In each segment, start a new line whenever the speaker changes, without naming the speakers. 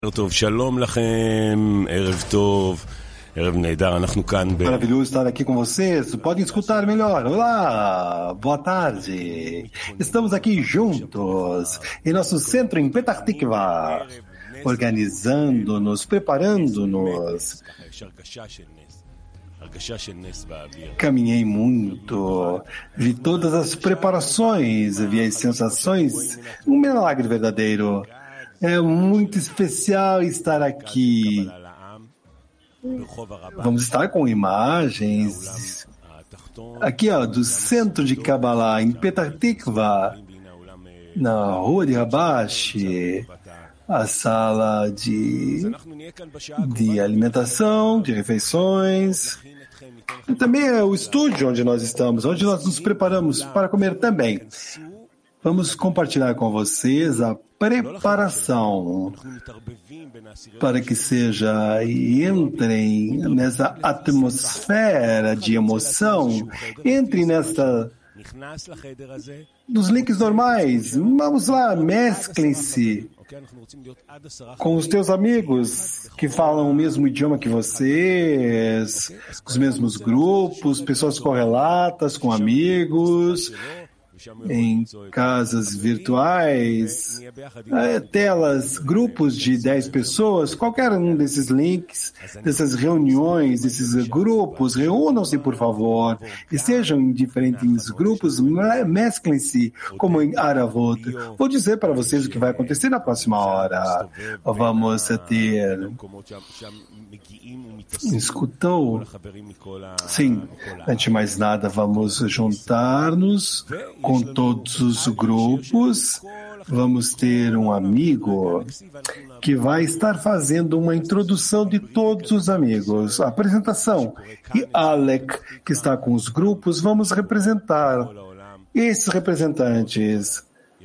Maravilhoso estar aqui com vocês. Podem escutar melhor. Olá, boa tarde. Estamos aqui juntos em nosso centro em Petah Tikva, organizando-nos, preparando-nos. Caminhei muito, vi todas as preparações, vi as sensações, um milagre verdadeiro. É muito especial estar aqui. Vamos estar com imagens aqui, do centro de Kabbalah, em Petah Tikva, na rua de Rabashi, a sala de alimentação, de refeições. E também é o estúdio onde nós estamos, onde nós nos preparamos para comer também. Vamos compartilhar com vocês a preparação para que seja e entrem nessa atmosfera de emoção, entrem nos links normais. Vamos lá, mesclem-se com os teus amigos que falam o mesmo idioma que vocês, os mesmos grupos, pessoas correlatas com amigos, em casas virtuais, telas, grupos de 10 pessoas, qualquer um desses links, dessas reuniões, desses grupos, reúnam-se, por favor, estejam em diferentes grupos, mesclem-se como em Aravot. Vou dizer para vocês o que vai acontecer na próxima hora. Vamos ter... Escutou? Sim, antes de mais nada, vamos juntar-nos com todos os grupos. Vamos ter um amigo que vai estar fazendo uma introdução de todos os amigos, a apresentação. E Alec, que está com os grupos, vamos representar esses representantes.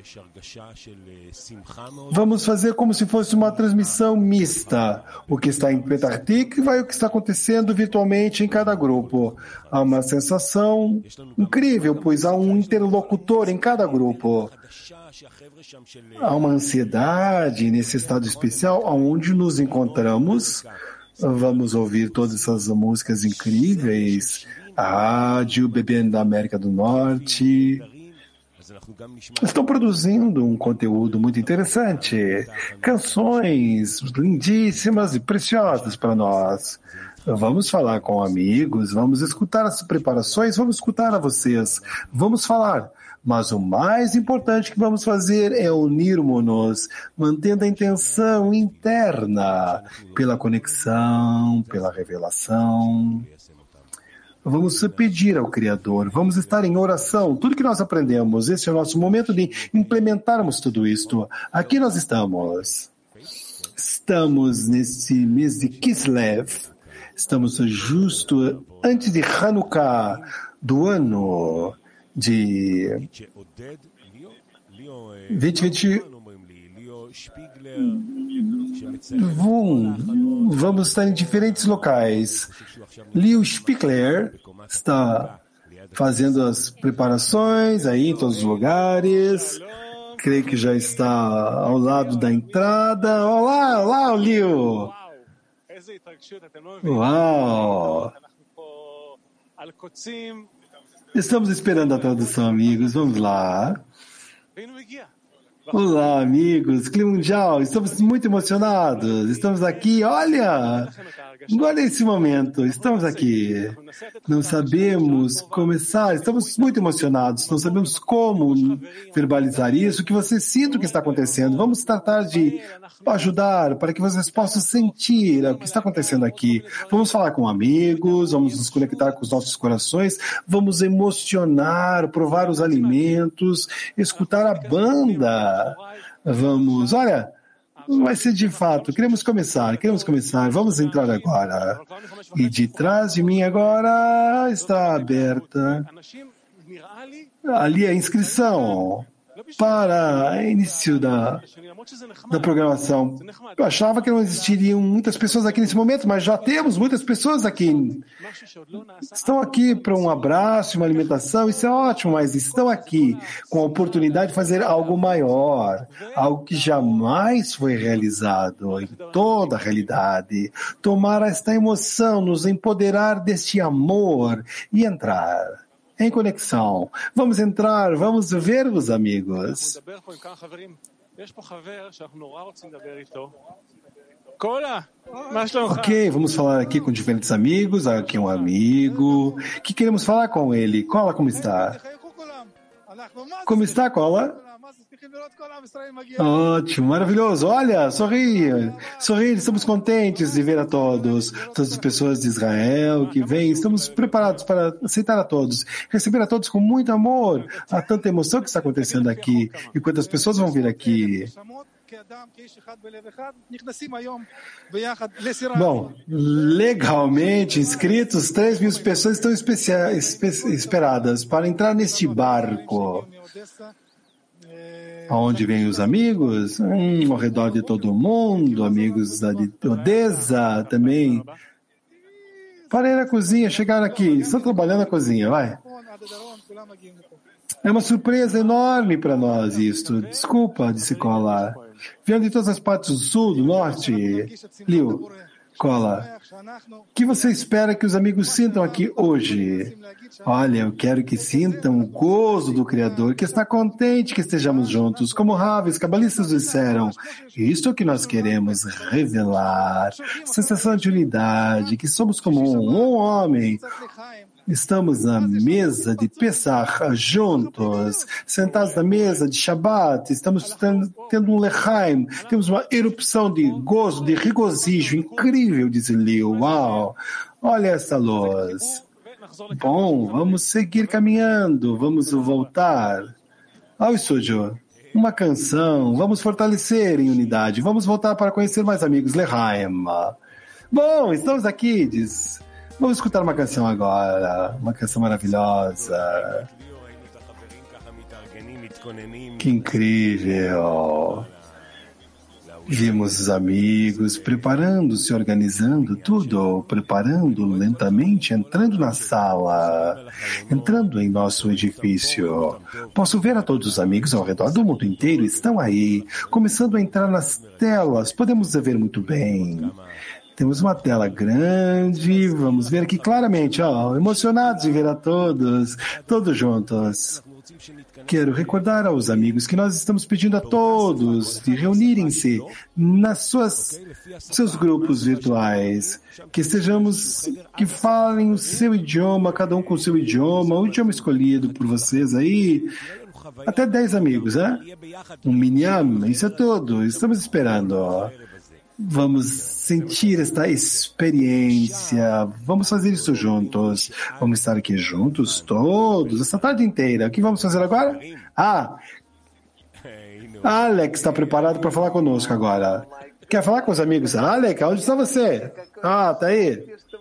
Vamos fazer como se fosse uma transmissão mista. O que está em Petah Tikva e o que está acontecendo virtualmente em cada grupo. Há uma sensação incrível, pois há um interlocutor em cada grupo. Há uma ansiedade nesse estado especial onde nos encontramos. Vamos ouvir todas essas músicas incríveis. A rádio, BBN da América do Norte. Estão produzindo um conteúdo muito interessante, canções lindíssimas e preciosas para nós. Vamos falar com amigos, vamos escutar as preparações, vamos escutar a vocês, vamos falar. Mas o mais importante que vamos fazer é unirmos-nos, mantendo a intenção interna, pela conexão, pela revelação. Vamos pedir ao Criador, vamos estar em oração, tudo que nós aprendemos, esse é o nosso momento de implementarmos tudo isto. Aqui nós estamos nesse mês de Kislev, estamos justo antes de Hanukkah, do ano de 2020. Vamos estar em diferentes locais. Leo Spiegler está fazendo as preparações aí em todos os lugares. Creio que já está ao lado da entrada. Olá, Leo! Uau! Estamos esperando a tradução, amigos. Vamos lá. Olá, amigos, clima mundial, estamos muito emocionados, estamos aqui, olha esse momento, estamos aqui, não sabemos começar, estamos muito emocionados, não sabemos como verbalizar isso, que vocês sintam o que está acontecendo, vamos tratar de ajudar para que vocês possam sentir o que está acontecendo aqui, vamos falar com amigos, vamos nos conectar com os nossos corações, vamos emocionar, provar os alimentos, escutar a banda. Vamos, olha, vai ser de fato, queremos começar, vamos entrar agora. E de trás de mim agora está aberta ali a inscrição. para início da programação. Eu achava que não existiriam muitas pessoas aqui nesse momento, mas já temos muitas pessoas aqui. Estão aqui para um abraço, uma alimentação, isso é ótimo, mas estão aqui com a oportunidade de fazer algo maior, algo que jamais foi realizado em toda a realidade. Tomar esta emoção, nos empoderar deste amor e entrar em conexão. Vamos entrar, vamos ver os amigos. Ok, vamos falar aqui com diferentes amigos. Aqui um amigo. Que queremos falar com ele? Cola, como está? Como está, Cola? Ótimo, maravilhoso. Olha, sorri, estamos contentes de ver a todas as pessoas de Israel que vêm. Estamos preparados para aceitar a todos, receber a todos com muito amor. Há tanta emoção que está acontecendo aqui. E quantas pessoas vão vir aqui? Bom, legalmente inscritos, 3.000 pessoas estão esperadas para entrar neste barco. Aonde vêm os amigos? Ao redor de todo mundo, amigos de Odessa também. Para ir à cozinha, chegar aqui. Estão trabalhando na cozinha, vai. É uma surpresa enorme para nós isto. Desculpa, disse Cola. Vieram de todas as partes do sul, do norte. Liu, Cola, o que você espera que os amigos sintam aqui hoje? Olha, eu quero que sintam o gozo do Criador, que está contente que estejamos juntos. Como Rav, cabalistas disseram, isto é o que nós queremos revelar. Sensação de unidade, que somos como um homem. Estamos na mesa de Pesach juntos, sentados na mesa de Shabbat, estamos tendo um lechaim, temos uma erupção de gozo, de regozijo incrível, diz Liu. Uau! Olha essa luz. Bom, vamos seguir caminhando, vamos voltar ao estúdio. Uma canção, vamos fortalecer em unidade, vamos voltar para conhecer mais amigos, lechaim. Bom, estamos aqui, diz... Vamos escutar uma canção agora, uma canção maravilhosa. Que incrível! Vimos os amigos preparando-se, organizando tudo, preparando lentamente, entrando na sala, entrando em nosso edifício. Posso ver a todos os amigos ao redor do mundo inteiro, estão aí, começando a entrar nas telas, podemos ver muito bem. Temos uma tela grande, vamos ver aqui claramente, emocionados de ver a todos juntos. Quero recordar aos amigos que nós estamos pedindo a todos de reunirem-se nas seus grupos virtuais, que falem o seu idioma, cada um com o seu idioma, o idioma escolhido por vocês aí. Até 10 amigos, né? Um minyan, isso é tudo, estamos esperando. Vamos sentir esta experiência, vamos fazer isso juntos, vamos estar aqui juntos todos, essa tarde inteira. O que vamos fazer agora? Alex está preparado para falar conosco agora. Quer falar com os amigos? Alex, onde está você? Tá aí.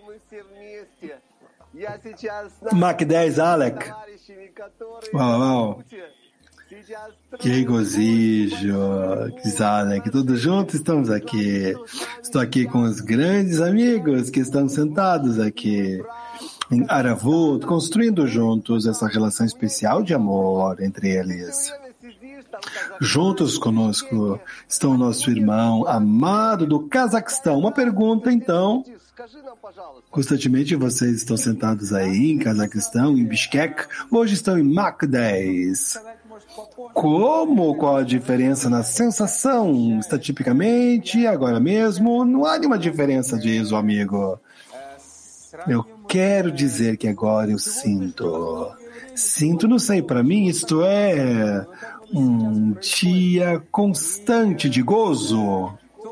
Mac 10, Alex. Uau. Que regozijo, que todos juntos estamos aqui. Estou aqui com os grandes amigos que estão sentados aqui em Aravut, construindo juntos essa relação especial de amor entre eles. Juntos conosco estão o nosso irmão amado do Cazaquistão. Uma pergunta, então. Constantemente vocês estão sentados aí em Cazaquistão, em Bishkek. Hoje estão em Mach 10. Qual a diferença na sensação? Está tipicamente, agora mesmo, não há nenhuma diferença disso, amigo. Eu quero dizer que agora eu sinto, não sei, para mim isto é um dia constante de gozo.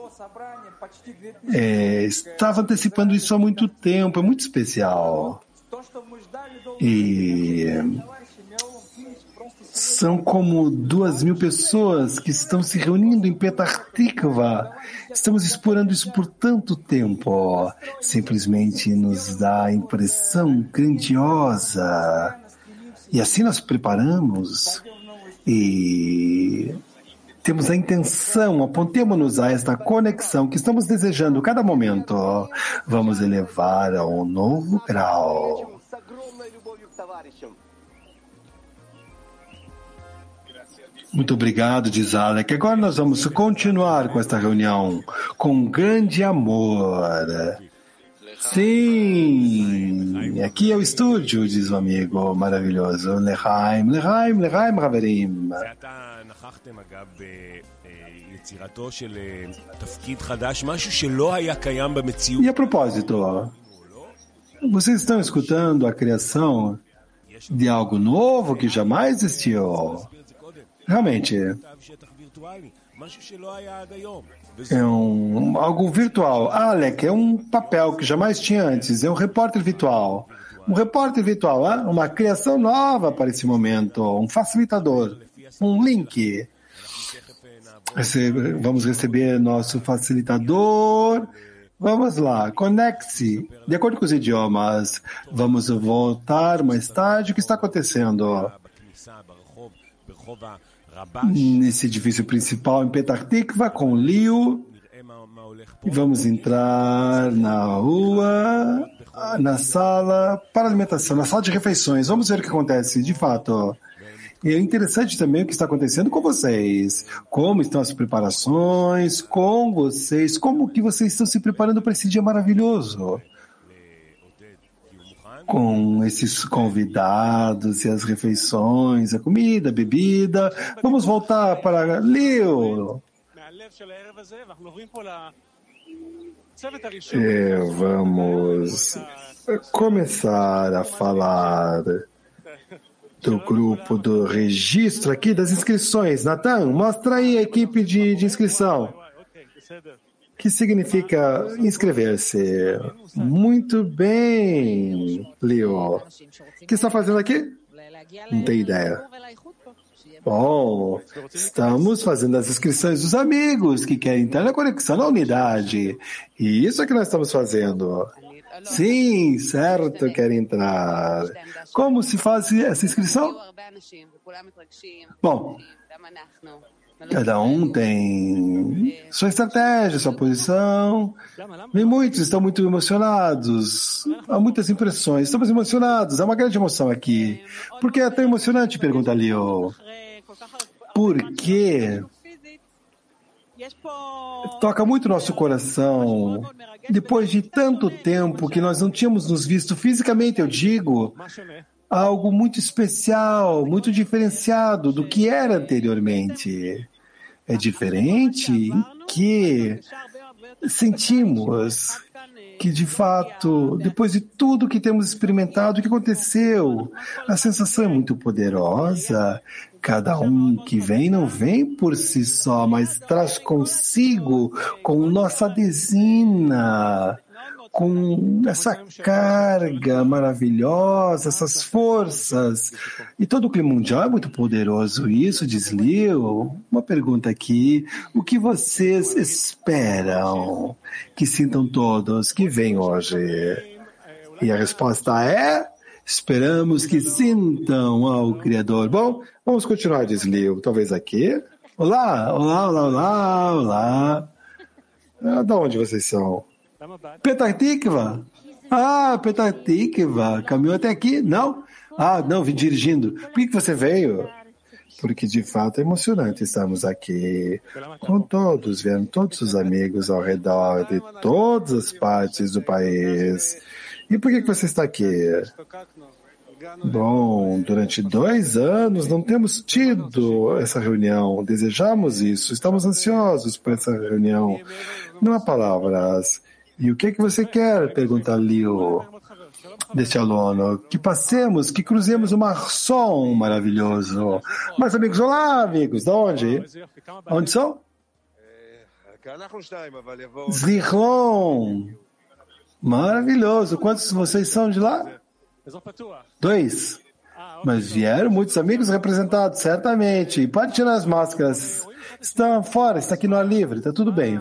Estava antecipando isso há muito tempo, é muito especial. E são como 2.000 pessoas que estão se reunindo em Petah Tikva. Estamos explorando isso por tanto tempo. Simplesmente nos dá a impressão grandiosa. E assim nós preparamos. E temos a intenção, apontemos-nos a esta conexão que estamos desejando a cada momento. Vamos elevar a um novo grau. Muito obrigado, diz Alec. Agora nós vamos continuar com esta reunião com grande amor. Sim, aqui é o estúdio, diz o amigo maravilhoso. Lechaim, Lechaim, Lechaim, Haverim. E a propósito, vocês estão escutando a criação de algo novo que jamais existiu? Realmente, é algo virtual. Alec, é um papel que jamais tinha antes, é um repórter virtual. Um repórter virtual, uma criação nova para esse momento, um facilitador, um link. Vamos receber nosso facilitador. Vamos lá, conecte-se. De acordo com os idiomas, vamos voltar mais tarde. O que está acontecendo? Nesse edifício principal em Petah Tikva, com Liu. E vamos entrar na rua, na sala para alimentação, na sala de refeições. Vamos ver o que acontece, de fato. E é interessante também o que está acontecendo com vocês. Como estão as preparações com vocês? Como que vocês estão se preparando para esse dia maravilhoso? Com esses convidados e as refeições, a comida, a bebida. Vamos voltar para Leo. Vamos começar a falar do grupo do registro aqui das inscrições. Natan, mostra aí a equipe de inscrição. Que significa inscrever-se. Muito bem, Leo. O que está fazendo aqui? Não tenho ideia. Bom, estamos fazendo as inscrições dos amigos que querem entrar na conexão na unidade. E isso é que nós estamos fazendo. Sim, certo, querem entrar. Como se faz essa inscrição? Bom, cada um tem sua estratégia, sua posição. E muitos estão muito emocionados. Há muitas impressões. Estamos emocionados. Há uma grande emoção aqui. Por que é tão emocionante? Pergunta Leo. Porque toca muito nosso coração. Depois de tanto tempo que nós não tínhamos nos visto fisicamente, eu digo, algo muito especial, muito diferenciado do que era anteriormente. É diferente em que sentimos que, de fato, depois de tudo que temos experimentado, o que aconteceu? A sensação é muito poderosa. Cada um que vem não vem por si só, mas traz consigo, com nossa adesina, com essa carga maravilhosa, essas forças. E todo o clima mundial é muito poderoso. Isso, diz Leo. Uma pergunta aqui. O que vocês esperam que sintam todos que vêm hoje? E a resposta é: esperamos que sintam ao Criador. Bom, vamos continuar, diz Leo. Talvez aqui. Olá, olá, olá, olá, olá. Da onde vocês são? Petah Tikva? Petah Tikva. Caminhou até aqui? Não? Não, vim dirigindo. Por que você veio? Porque, de fato, é emocionante estarmos aqui com todos, vendo todos os amigos ao redor de todas as partes do país. E por que você está aqui? Bom, durante 2 anos não temos tido essa reunião. Desejamos isso. Estamos ansiosos por essa reunião. Não há palavras. E o que você quer? Pergunta Leo deste aluno. Que passemos, que cruzemos o mar som maravilhoso. Mas amigos, olá amigos, de onde? Onde são? Zichlon. Maravilhoso. Quantos vocês são de lá? 2. Mas vieram muitos amigos representados, certamente. E pode tirar as máscaras. Estão fora, está aqui no ar livre, está tudo bem.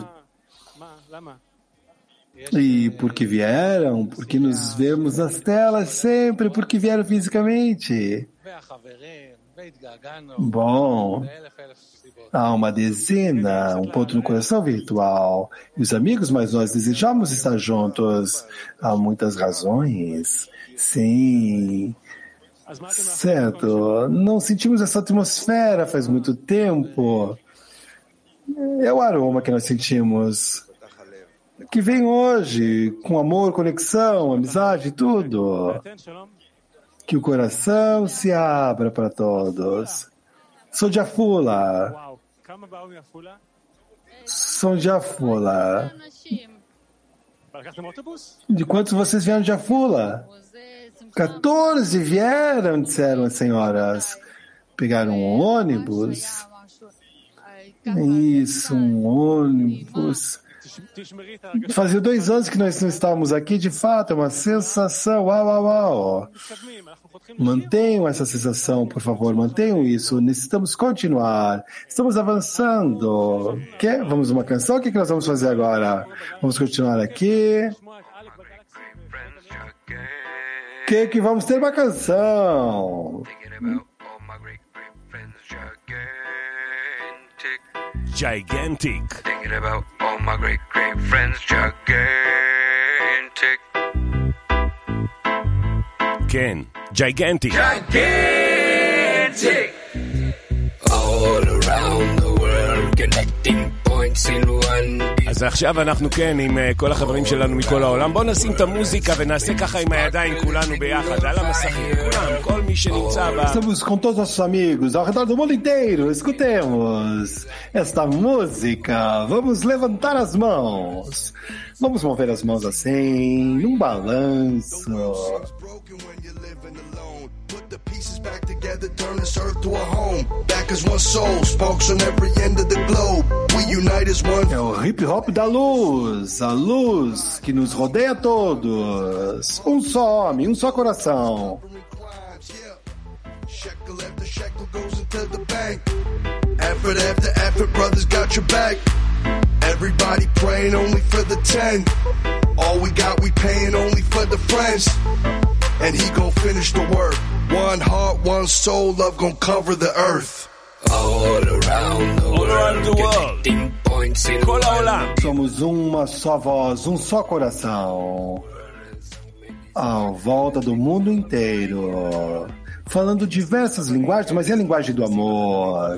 E porque vieram, porque nos vemos nas telas sempre, porque vieram fisicamente. Bom, há uma dezena, um ponto no coração virtual. E os amigos, mas nós desejamos estar juntos. Há muitas razões. Sim. Certo. Não sentimos essa atmosfera faz muito tempo. É o aroma que nós sentimos. Que vem hoje, com amor, conexão, amizade, tudo. Que o coração se abra para todos. Sou de Afula. Sou de Afula. De quantos vocês vieram de Afula? 14 vieram, disseram as senhoras. Pegaram um ônibus? Isso, um ônibus. Fazia 2 anos que nós não estávamos aqui, de fato, é uma sensação, uau, uau, uau. Mantenham essa sensação, por favor, mantenham isso, necessitamos continuar, estamos avançando. Vamos uma canção? O que nós vamos fazer agora? Vamos continuar aqui. Que vamos ter uma canção.
Gigantic.
Thinking about all my great friends, gigantic.
כן, gigantic.
Gigantic. All around the world, connecting points in one.
אז עכשיו אנחנו כן עם כל החברים שלנו מכל העולם. בואו נשים את המוזיקה ונעשה ככה עם הידיים כולנו ביחד, על המסכים, כולם, כל מי שנמצא בה.
Estamos com todos os nossos amigos ao redor do mundo inteiro. Escutemos esta música. Vamos levantar as mãos. Vamos mover as mãos assim, num balanço. The pieces back together, turn this earth to a home. Back as one soul, sparks on every end of the globe. We unite as one. É o hip hop da luz, a luz que nos rodeia a todos. Um só homem, um só coração. Shekel after shekel goes into the bank. Effort after effort, brothers got your back. Everybody praying only for the 10. All we got, we paying only for the friends. And he gon' finish the work. One heart, one soul, love gon' cover the earth.
All around the world, connecting points in
כל העולם.
Somos uma só voz, um só coração. À volta do mundo inteiro. Falando diversas linguagens, mas é a linguagem do amor.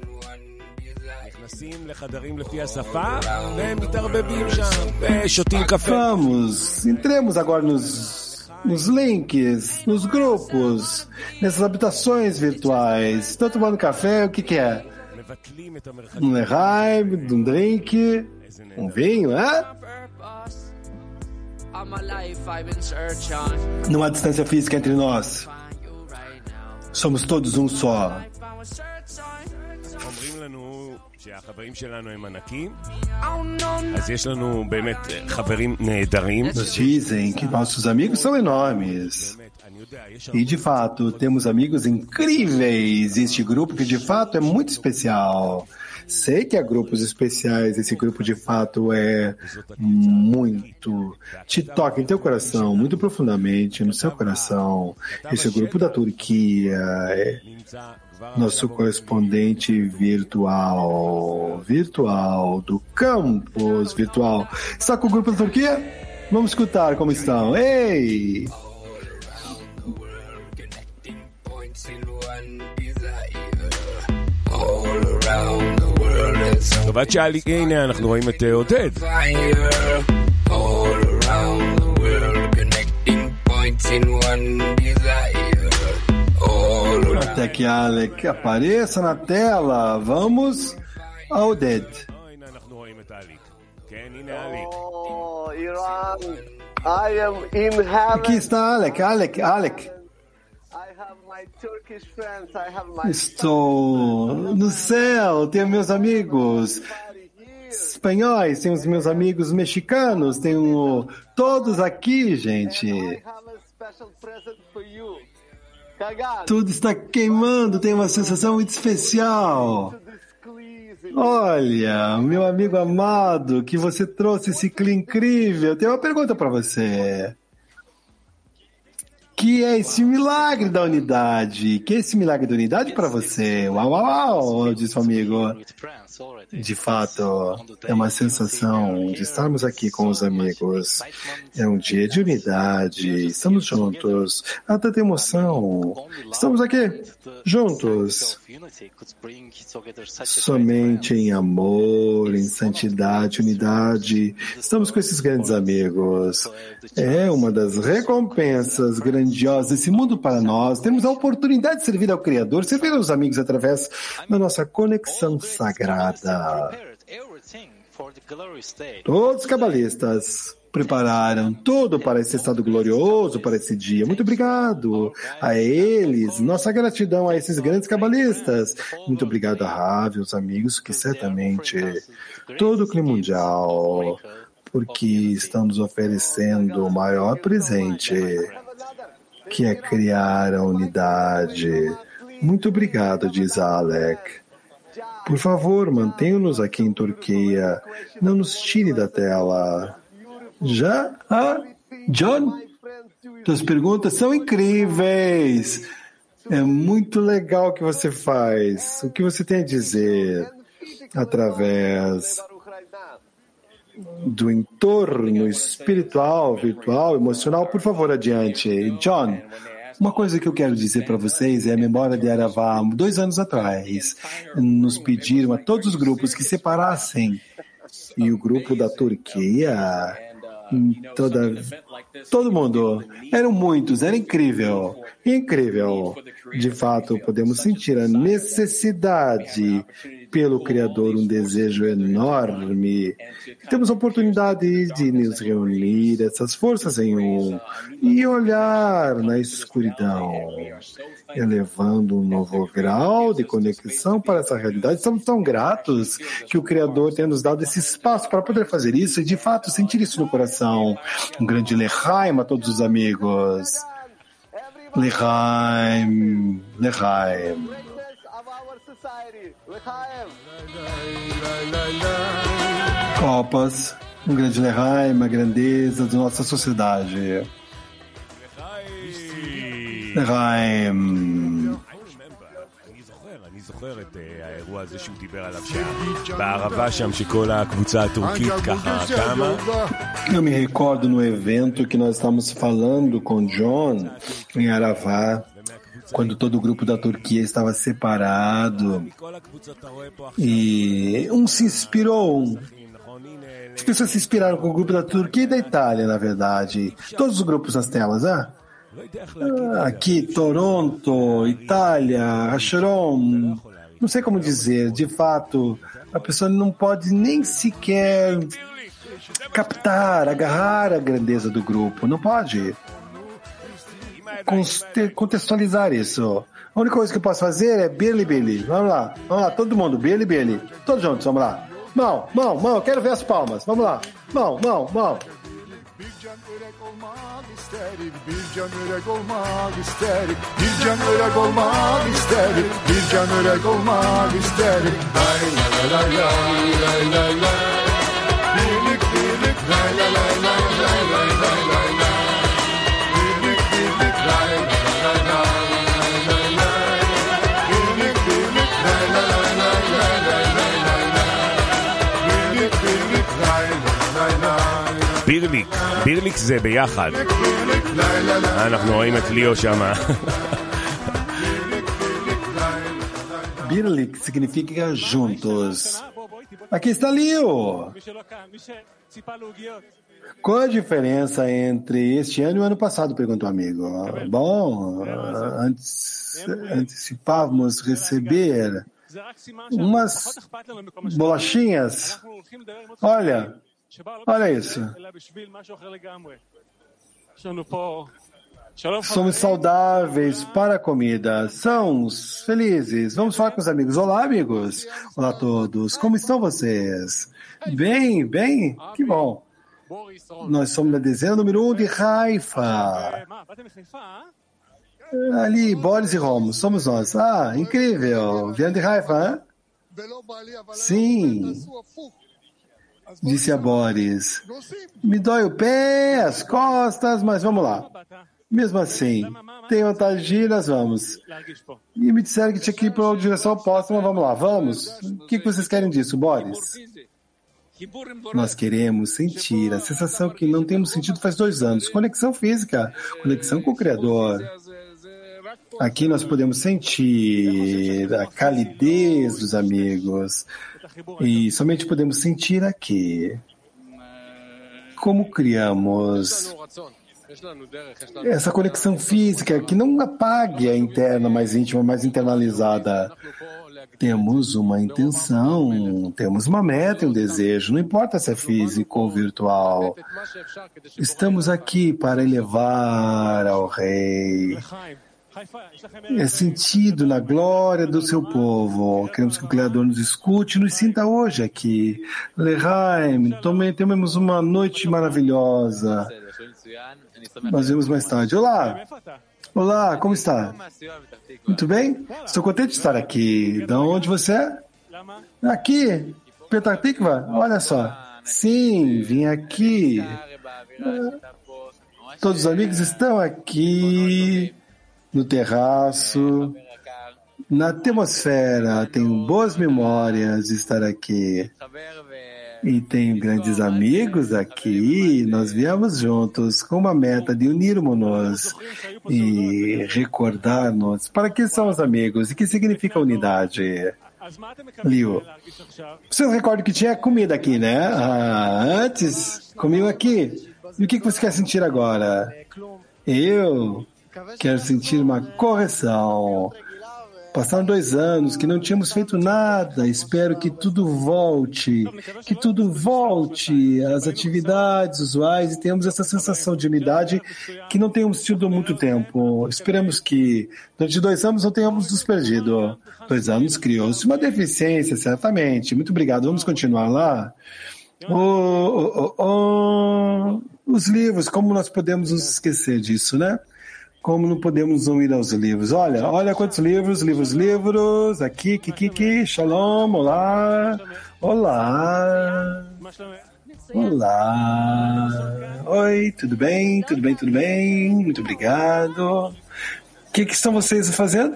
נכנסים לחדרים לפי השפה והם מתערבבים שם ושותים קפה.
Vamos, entremos agora nos links, nos grupos, nessas habitações virtuais. Estão tomando café, o que é? Um Lehaim, um drink, um vinho, é? Não há distância física entre nós. Somos todos um só.
אומרים לנו שהחברים שלנו הם ענקים, אז יש לנו באמת חברים נהדרים.
Nos dizem que nossos amigos são enormes. E, de fato, temos amigos incríveis. Este grupo que, de fato, é muito especial. Sei que há grupos especiais. Esse grupo, de fato, é muito... Te toca em teu coração, muito profundamente no seu coração. Esse grupo da Turquia é nosso correspondente virtual do campus virtual. Está com o grupo da Turquia? Vamos escutar como estão. Ei!
טוב, עד שעלי, הנה אנחנו רואים את עודד.
Até que a Alec apareça na tela. Vamos ao Oded.
הנה אנחנו רואים את עלי. כן, הנה עלי.
Oh, Iran, I am in heaven.
Aqui está Alec.
I have my Turkish friends. I have my
Estou no céu, tenho meus amigos espanhóis, tenho os meus amigos mexicanos, tenho todos aqui, gente.
I have a special present for you. Kagan,
Tudo está queimando, tem uma sensação muito especial. Olha, meu amigo amado, que você trouxe esse clima incrível. Eu tenho uma pergunta para você. Que é esse milagre da unidade? Que é esse milagre da unidade para você? Uau, uau, uau, disse o amigo. De fato, é uma sensação de estarmos aqui com os amigos. É um dia de unidade. Estamos juntos. Há tanta emoção. Estamos aqui, juntos. Somente em amor, em santidade, unidade. Estamos com esses grandes amigos. É uma das recompensas grandiosas desse mundo para nós. Temos a oportunidade de servir ao Criador, servir aos amigos através da nossa conexão sagrada. Todos os cabalistas prepararam tudo para esse estado glorioso, para esse dia. Muito obrigado a eles. Nossa gratidão a esses grandes cabalistas. Muito obrigado a Rav, os amigos, que certamente todo o clima mundial, porque estão nos oferecendo o maior presente, que é criar a unidade. Muito obrigado, diz Alec. Por favor, mantenha-nos aqui em Turquia. Não nos tire da tela. Já? John? Suas perguntas são incríveis. É muito legal o que você faz. O que você tem a dizer através do entorno espiritual, virtual, emocional? Por favor, adiante. John, uma coisa que eu quero dizer para vocês é a memória de Aravá. 2 anos atrás, nos pediram a todos os grupos que separassem. E o grupo da Turquia, todo mundo, eram muitos, era incrível. Incrível. De fato, podemos sentir a necessidade pelo Criador, um desejo enorme. Temos a oportunidade de nos reunir, essas forças em um, e olhar na escuridão, elevando um novo grau de conexão para essa realidade. Estamos tão gratos que o Criador tenha nos dado esse espaço para poder fazer isso e, de fato, sentir isso no coração. Um grande lechaim a todos os amigos. Lechaim, lechaim. Copas, um grande lechaim, a grandeza da nossa sociedade. Lechaim.
אני זוכר את האירוע הזה שהוא דיבר עליו בערבה שם שכל הקבוצה הטורקית ככה קמה.
Eu me recordo no evento que nós estávamos falando com John em Aravá, quando todo o grupo da Turquia estava separado e um se inspirou. As pessoas se inspiraram com o grupo da Turquia e da Itália, na verdade. Todos os grupos nas telas, aqui, Toronto, Itália, Hasharon, não sei como dizer, de fato, a pessoa não pode nem sequer captar, agarrar a grandeza do grupo, não pode contextualizar isso. A única coisa que eu posso fazer é Billy. Vamos lá, todo mundo, Billy, todos juntos, vamos lá. Mão, eu quero ver as palmas, vamos lá, mão.
Bir can örek olmak isterim, bir can örek olmak isterim, bir can örek olmak isterim, bir can örek olmak isterim. Lay lay lay lay lay lay. Birlik lay lay lay lay lay lay lay lay lay. Birlik lay lay lay lay lay lay. Birlik lay lay lay lay lay lay lay lay. Birlik lay lay lay.
בירליק זה ביחד. אנחנו רואים את ליאו שם.
Birlik significa juntos. Aqui está Leo. Qual a diferença entre este ano e o ano passado? Perguntou o amigo. Bom, antecipávamos receber umas bolachinhas. Olha isso. Somos saudáveis para a comida. Somos felizes. Vamos falar com os amigos. Olá, amigos. Olá a todos. Como estão vocês? Bem? Que bom. Nós somos da dezena número 1 de Haifa. Ali, Boris e Romo. Somos nós. Incrível. Vieram de Haifa, hein? Sim. Disse a Boris. Me dói o pé, as costas, mas vamos lá. Mesmo assim, tem vontade de ir, nós vamos. E me disseram que tinha que ir para a direção oposta, mas vamos lá, vamos. O que vocês querem disso, Boris? Nós queremos sentir a sensação que não temos sentido faz 2 anos. Conexão física, conexão com o Criador. Aqui nós podemos sentir a calidez dos amigos. E somente podemos sentir aqui. Como criamos essa conexão física que não apague a interna mais íntima, mais internalizada. Temos uma intenção, temos uma meta e um desejo, não importa se é físico ou virtual. Estamos aqui para elevar ao Rei. É sentido na glória do seu povo. Queremos que o Criador nos escute e nos sinta hoje aqui. Lehaim, tomemos uma noite maravilhosa. Nós vemos mais tarde. Olá! Olá, como está? Muito bem? Estou contente de estar aqui. De onde você é? Aqui, Petah Tikva. Olha só. Sim, vim aqui. Todos os amigos estão aqui no terraço, na atmosfera. Tenho boas memórias de estar aqui. E tenho grandes amigos aqui. Nós viemos juntos com uma meta de unirmos-nos e recordar-nos para que são os amigos e que significa unidade. Liu, você recorda que tinha comida aqui, né? Antes, comigo aqui. E o que você quer sentir agora? Eu quero sentir uma correção. Passaram 2 anos que não tínhamos feito nada. Espero que tudo volte às atividades usuais e tenhamos essa sensação de unidade que não temos tido há muito tempo. Esperamos que durante 2 anos não tenhamos nos perdido. 2 anos criou-se uma deficiência, certamente. Muito obrigado. Vamos continuar lá? Os livros, como nós podemos nos esquecer disso, né? Como não podemos não ir aos livros? Olha quantos livros, aqui, shalom, olá, oi, tudo bem, muito obrigado. O que estão vocês fazendo?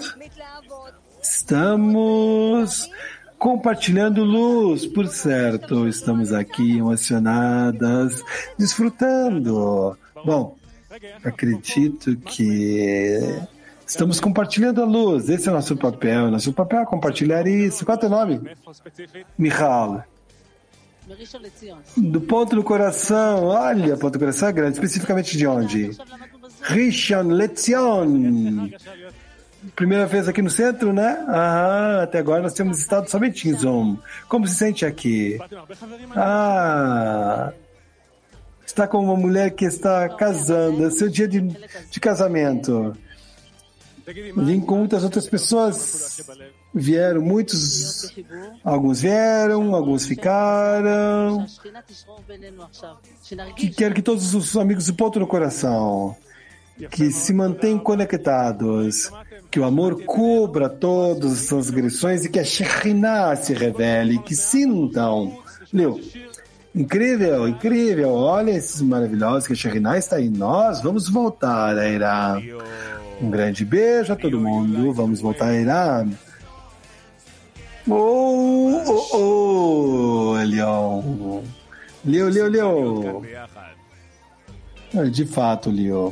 Estamos compartilhando luz, por certo, estamos aqui emocionadas, desfrutando. Bom, acredito que estamos compartilhando a luz. Esse é o nosso papel. Nosso papel é compartilhar isso. Qual é o teu nome? Michal. Do ponto do coração. Olha, ponto do coração é grande. Especificamente de onde? Rishon LeZion. Primeira vez aqui no centro, né? Até agora nós temos estado somente em Zoom. Como se sente aqui? Está com uma mulher que está casando, é seu dia de casamento. Vim com muitas outras pessoas, vieram muitos, alguns vieram, alguns ficaram. Quero que todos os amigos do ponto no coração, que se mantenham conectados, que o amor cubra todas as transgressões e que a Shekhinah se revele, que sintam. Leu? Incrível. Olha esses maravilhosos que a Shekhinah está em nós. Vamos voltar a Irã. Um grande beijo a todo mundo. Vamos voltar a Irã. Leon. Leo. De fato, Leo.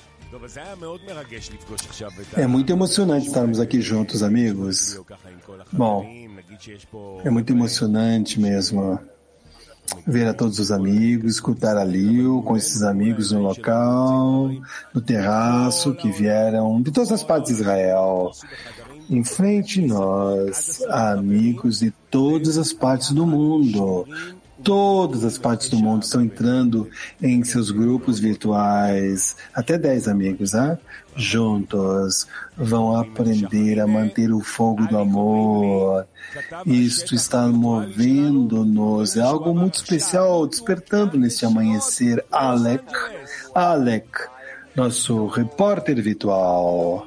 É muito emocionante estarmos aqui juntos, amigos. Bom, é muito emocionante mesmo ver a todos os amigos, escutar a Liu com esses amigos no local, no terraço, que vieram de todas as partes de Israel. Em frente nós, há amigos de todas as partes do mundo. Todas as partes do mundo estão entrando em seus grupos virtuais, até 10 amigos, né? Juntos, vão aprender a manter o fogo do amor. Isto está movendo-nos, é algo muito especial, despertando neste amanhecer. Alec, nosso repórter virtual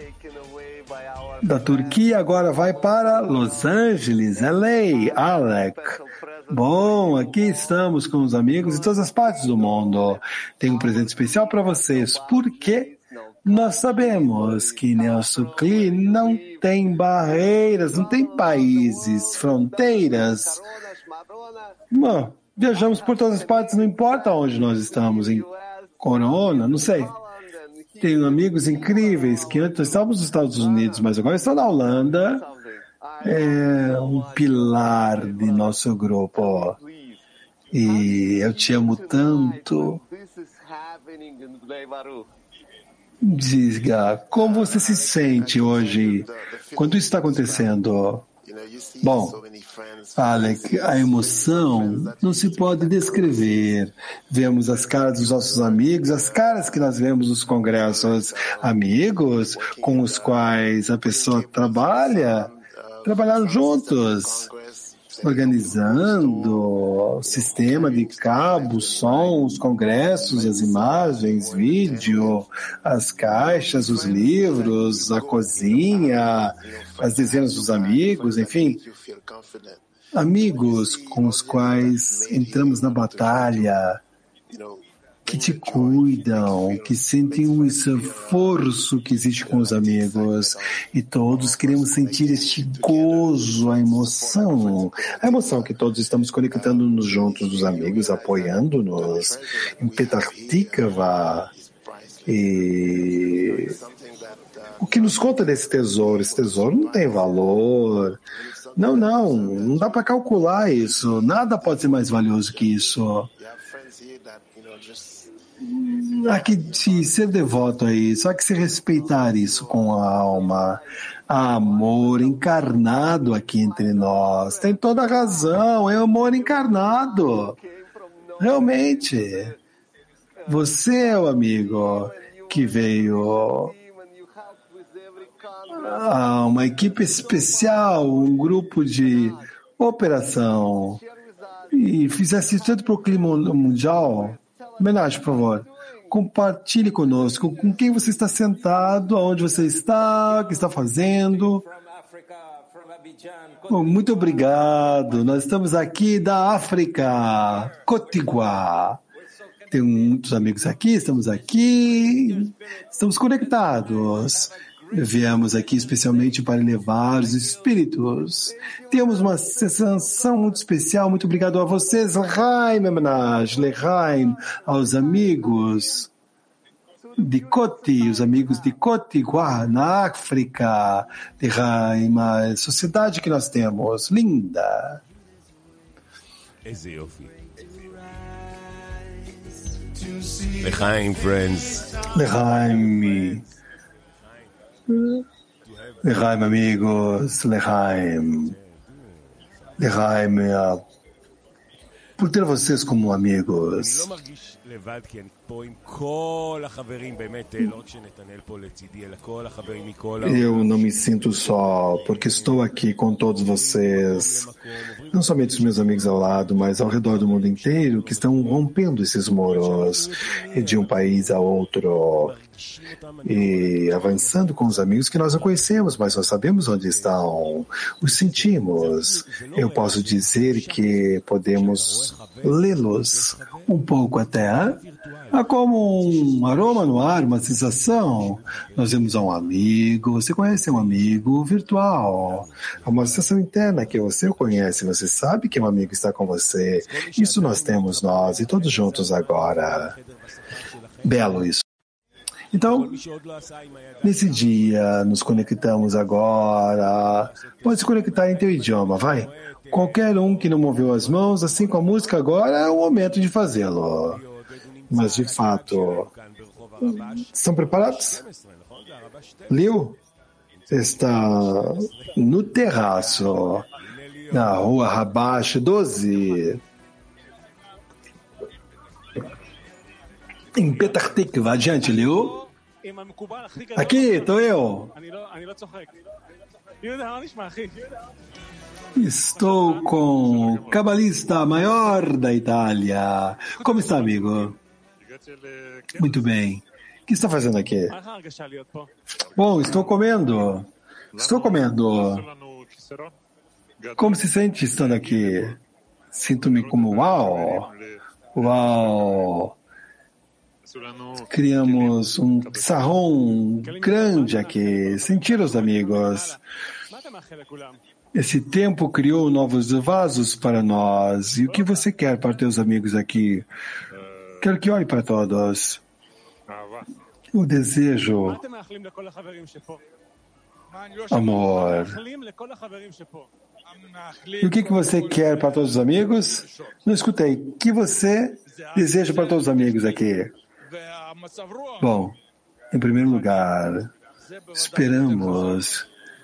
da Turquia, agora vai para Los Angeles, LA, Alec. Bom, aqui estamos com os amigos de todas as partes do mundo. Tenho um presente especial para vocês. Por quê? Nós sabemos que nosso clima não tem barreiras, não tem países, fronteiras. Bom, viajamos por todas as partes, não importa onde nós estamos, em Corona, não sei. Tenho amigos incríveis que antes estávamos nos Estados Unidos, mas agora estão na Holanda. É um pilar de nosso grupo. E eu te amo tanto. Diga, como você se sente hoje quando isso está acontecendo? Bom, Alec, a emoção não se pode descrever. Vemos as caras dos nossos amigos, as caras que nós vemos nos congressos, amigos com os quais a pessoa trabalharam juntos, organizando o sistema de cabos, sons, congressos, as imagens, vídeo, as caixas, os livros, a cozinha, as dezenas dos amigos, enfim, amigos com os quais entramos na batalha, que te cuidam, que sentem o esforço que existe com os amigos. E todos queremos sentir este gozo, a emoção que todos estamos conectando-nos juntos dos amigos, apoiando-nos em Petah Tikva. E o que nos conta desse tesouro? Esse tesouro não tem valor. Não dá para calcular isso. Nada pode ser mais valioso que isso. Há que ser devoto a isso, há que se respeitar isso com a alma. Há amor encarnado aqui entre nós. Tem toda a razão, é amor encarnado. Realmente. Você é o amigo que veio a uma equipe especial, um grupo de operação, e fizesse isso tudo para o clima mundial. Homenagem, por favor. Compartilhe conosco com quem você está sentado, aonde você está, o que está fazendo. Bom, muito obrigado. Nós estamos aqui da África, Côte d'Ivoire. Tem muitos amigos aqui, estamos conectados. Viemos aqui especialmente para elevar os espíritos. Temos uma sensação muito especial. Muito obrigado a vocês, Lechaim, homenagem, Lechaim, aos amigos de Côte, os amigos de Côte d'Ivoire, na África. Lechaim, a sociedade que nós temos, linda.
Lechaim, friends.
Lechaim. Lechaim, amigos, Lechaim. Lechaim, por ter vocês como amigos. Eu não me sinto só, porque estou aqui com todos vocês, não somente os meus amigos ao lado, mas ao redor do mundo inteiro, que estão rompendo esses muros de um país a outro e avançando com os amigos que nós não conhecemos, mas nós sabemos onde estão, os sentimos. Eu posso dizer que podemos lê-los um pouco até. Há como um aroma no ar, uma sensação. Nós vemos um amigo, você conhece um amigo virtual. Há uma sensação interna que você o conhece, você sabe que um amigo está com você. Isso nós temos nós, e todos juntos agora. Belo isso. Então, nesse dia, nos conectamos agora. Pode se conectar em teu idioma, vai. Qualquer um que não moveu as mãos, assim com a música agora, é o momento de fazê-lo. Mas, de fato, estão preparados? Liu está no terraço, na rua Rabash 12, em Petah Tikva. Adiante, Liu. Aqui, estou eu. Estou com o cabalista maior da Itália. Como está, amigo? Muito bem. O que está fazendo aqui? Bom, estou comendo. Como se sente estando aqui? Sinto-me como uau. Criamos um sarrom grande aqui. Sentir os amigos. Esse tempo criou novos vasos para nós. E o que você quer para teus amigos aqui? Quero que olhe para todos. O desejo, amor. E o que você quer para todos os amigos? Não escutei. O que você deseja para todos os amigos aqui? Bom, em primeiro lugar, esperamos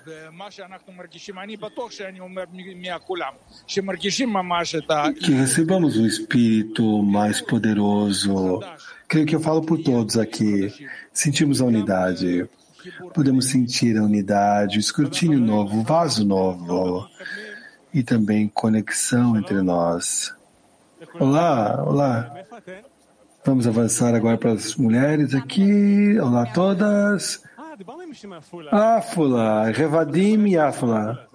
que recebamos um espírito mais poderoso. Creio que eu falo por todos aqui. Sentimos a unidade. Podemos sentir a unidade, o escrutínio novo, o vaso novo e também conexão entre nós. Olá, olá. Vamos avançar agora para as mulheres aqui. Olá a todas. Afula, Revadim e Afula.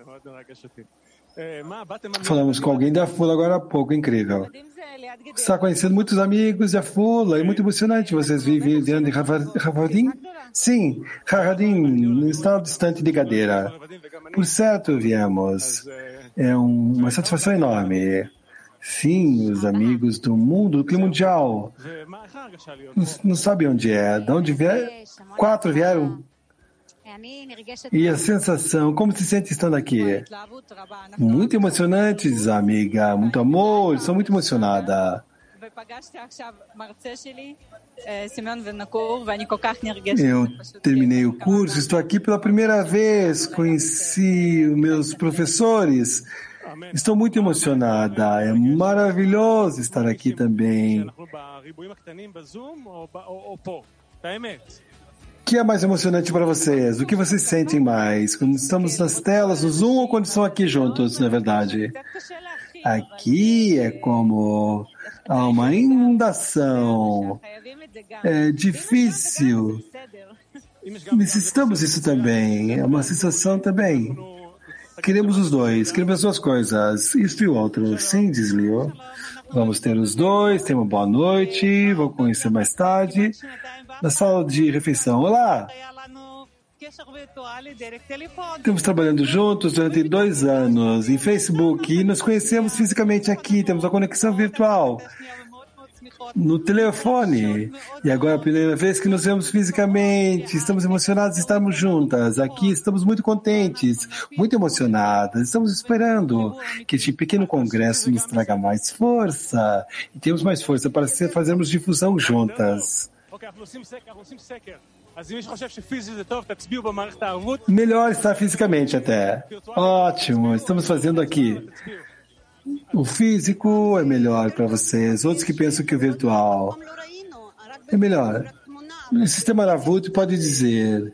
Falamos com alguém da Afula agora há pouco, incrível. Está conhecendo muitos amigos de Afula, é muito emocionante. Vocês vivem dentro de Revadim? Sim, Revadim, no estado distante de Gadeira. Por certo, viemos. É uma satisfação enorme. Sim, os amigos do mundo, do clima mundial. Não sabe onde é. De onde vieram? 4 vieram. E a sensação, como se sente estando aqui? Muito emocionantes, amiga. Muito amor, estou muito emocionada. Eu terminei o curso, estou aqui pela primeira vez, conheci os meus professores. Estou muito emocionada, é maravilhoso estar aqui também. O que é mais emocionante para vocês? O que vocês sentem mais? Quando estamos nas telas, no Zoom, ou quando estão aqui juntos, na verdade? Aqui é como há uma inundação. É difícil. Necessitamos isso também. É uma sensação também. Queremos os dois. Queremos as duas coisas. Isto e o outro. Sim, desliou. Vamos ter os dois. Tenha uma boa noite. Vou conhecer mais tarde. Na sala de refeição. Olá! Estamos trabalhando juntos durante 2 anos em Facebook e nos conhecemos fisicamente aqui. Temos uma conexão virtual no telefone. E agora é a primeira vez que nos vemos fisicamente. Estamos emocionados de estarmos juntas. Aqui estamos muito contentes, muito emocionadas. Estamos esperando que este pequeno congresso nos traga mais força. E temos mais força para fazermos difusão juntas. Melhor estar fisicamente até. Ótimo, estamos fazendo aqui. O físico é melhor para vocês. Outros que pensam que o virtual é melhor. O sistema Aravut pode dizer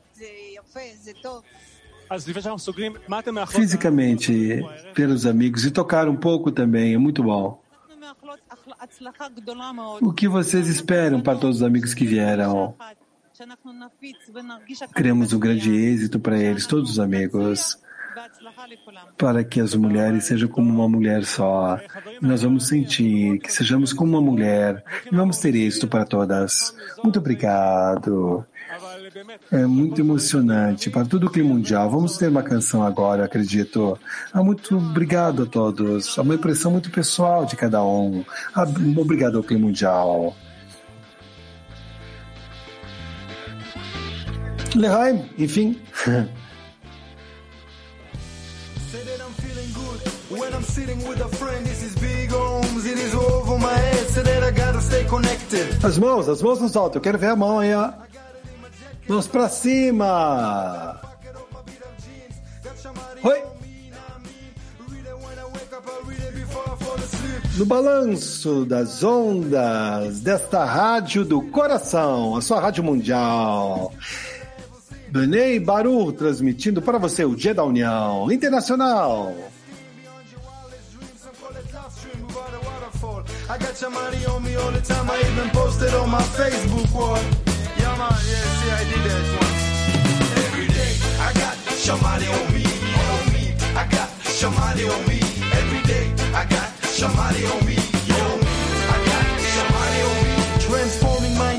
fisicamente pelos amigos e tocar um pouco também é muito bom. O que vocês esperam para todos os amigos que vieram? Queremos um grande êxito para eles, todos os amigos, para que as mulheres sejam como uma mulher só. E nós vamos sentir que sejamos como uma mulher e vamos ter êxito para todas. Muito obrigado. É muito emocionante para todo o clima mundial. Vamos ter uma canção agora, acredito. Muito obrigado a todos. É uma impressão muito pessoal de cada um. Obrigado ao clima mundial. Lehaim, enfim. As mãos nos alto. Eu quero ver a mão aí, ó. Mãos pra cima. Oi. No balanço das ondas desta rádio do coração, a sua rádio mundial. Benei Baruch transmitindo para você o Dia da União Internacional. I got your money on me all the time. I even posted on my Facebook wall. Yeah, man, yeah, see, I did that once. Every day, I got your money on me, on me. I got your money on me. Every day, I got your money on me, on me. I got your money on me. Transforming my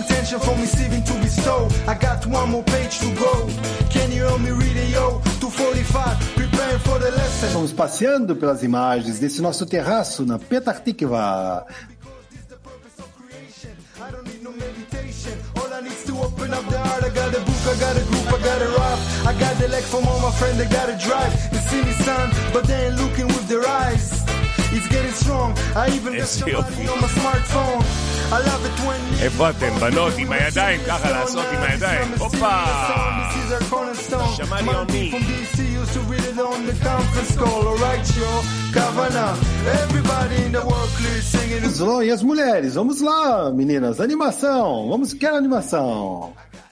more page to go. Can you help me read it, yo? 2:45, preparing for the lesson.
Estamos passeando pelas imagens desse nosso terraço na Petah Tikva.
I don't need no meditation. All I need is to open up the heart. I got a book, I got a group, I got a rap. I got the leg from all my friends that got a drive. They see me son, but they ain't looking with their eyes. It's getting strong. I even got somebody on my smartphone. I love it when
איפה אתם, בנות, עם הידיים, ככה לעשות עם הידיים. הופה! שמע לי עוני.
E as mulheres, vamos lá, meninas, animação, quero animação.